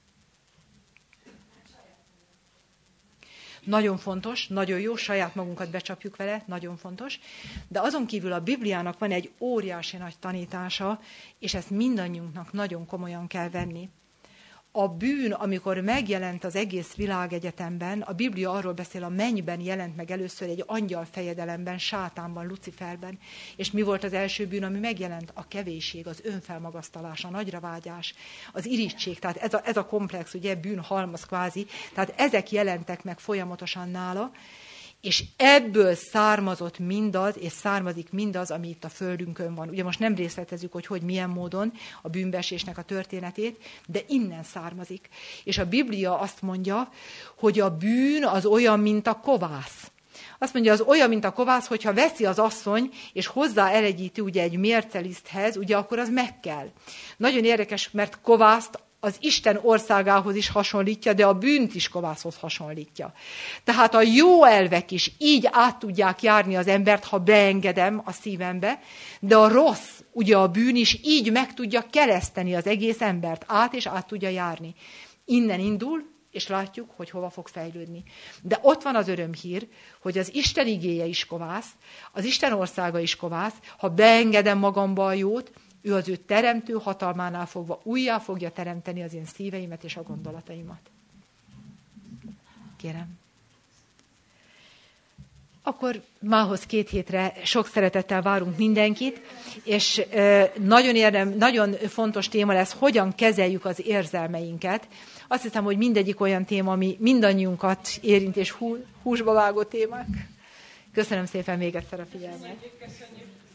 Nagyon fontos, nagyon jó, saját magunkat becsapjuk vele, nagyon fontos. De azon kívül a Bibliának van egy óriási nagy tanítása, és ezt mindannyiunknak nagyon komolyan kell venni. A bűn, amikor megjelent az egész világegyetemben, a Biblia arról beszél, a mennyben jelent meg először egy angyal fejedelemben, Sátánban, Luciferben. És mi volt az első bűn, ami megjelent? A kevésség, az önfelmagasztalás, a nagyravágyás, az irigység. Tehát ez a, ez a komplex, ugye, bűn halmaz kvázi. Tehát ezek jelentek meg folyamatosan nála, és ebből származott mindaz, és származik mindaz, ami itt a földünkön van. Ugye most nem részletezzük, hogy hogy milyen módon a bűnbeesésnek a történetét, de innen származik. És a Biblia azt mondja, hogy a bűn az olyan, mint a kovász. Azt mondja, az olyan, mint a kovász, hogyha veszi az asszony, és hozzá elegyíti ugye egy mérceliszthez, ugye akkor az meg kell. Nagyon érdekes, mert kovászt az Isten országához is hasonlítja, de a bűnt is kovászhoz hasonlítja. Tehát a jó elvek is így át tudják járni az embert, ha beengedem a szívembe, de a rossz, ugye a bűn is így meg tudja kereszteni az egész embert, át és át tudja járni. Innen indul, és látjuk, hogy hova fog fejlődni. De ott van az örömhír, hogy az Isten igéje is kovász, az Isten országa is kovász, ha beengedem magamba a jót, ő az ő teremtő hatalmánál fogva újjá fogja teremteni az én szíveimet és a gondolataimat. Kérem. Akkor mához két hétre sok szeretettel várunk mindenkit, és nagyon, érdem, nagyon fontos téma lesz, hogyan kezeljük az érzelmeinket. Azt hiszem, hogy mindegyik olyan téma, ami mindannyiunkat érint, és hú, húsba vágó témák. Köszönöm szépen még egyszer a figyelmet.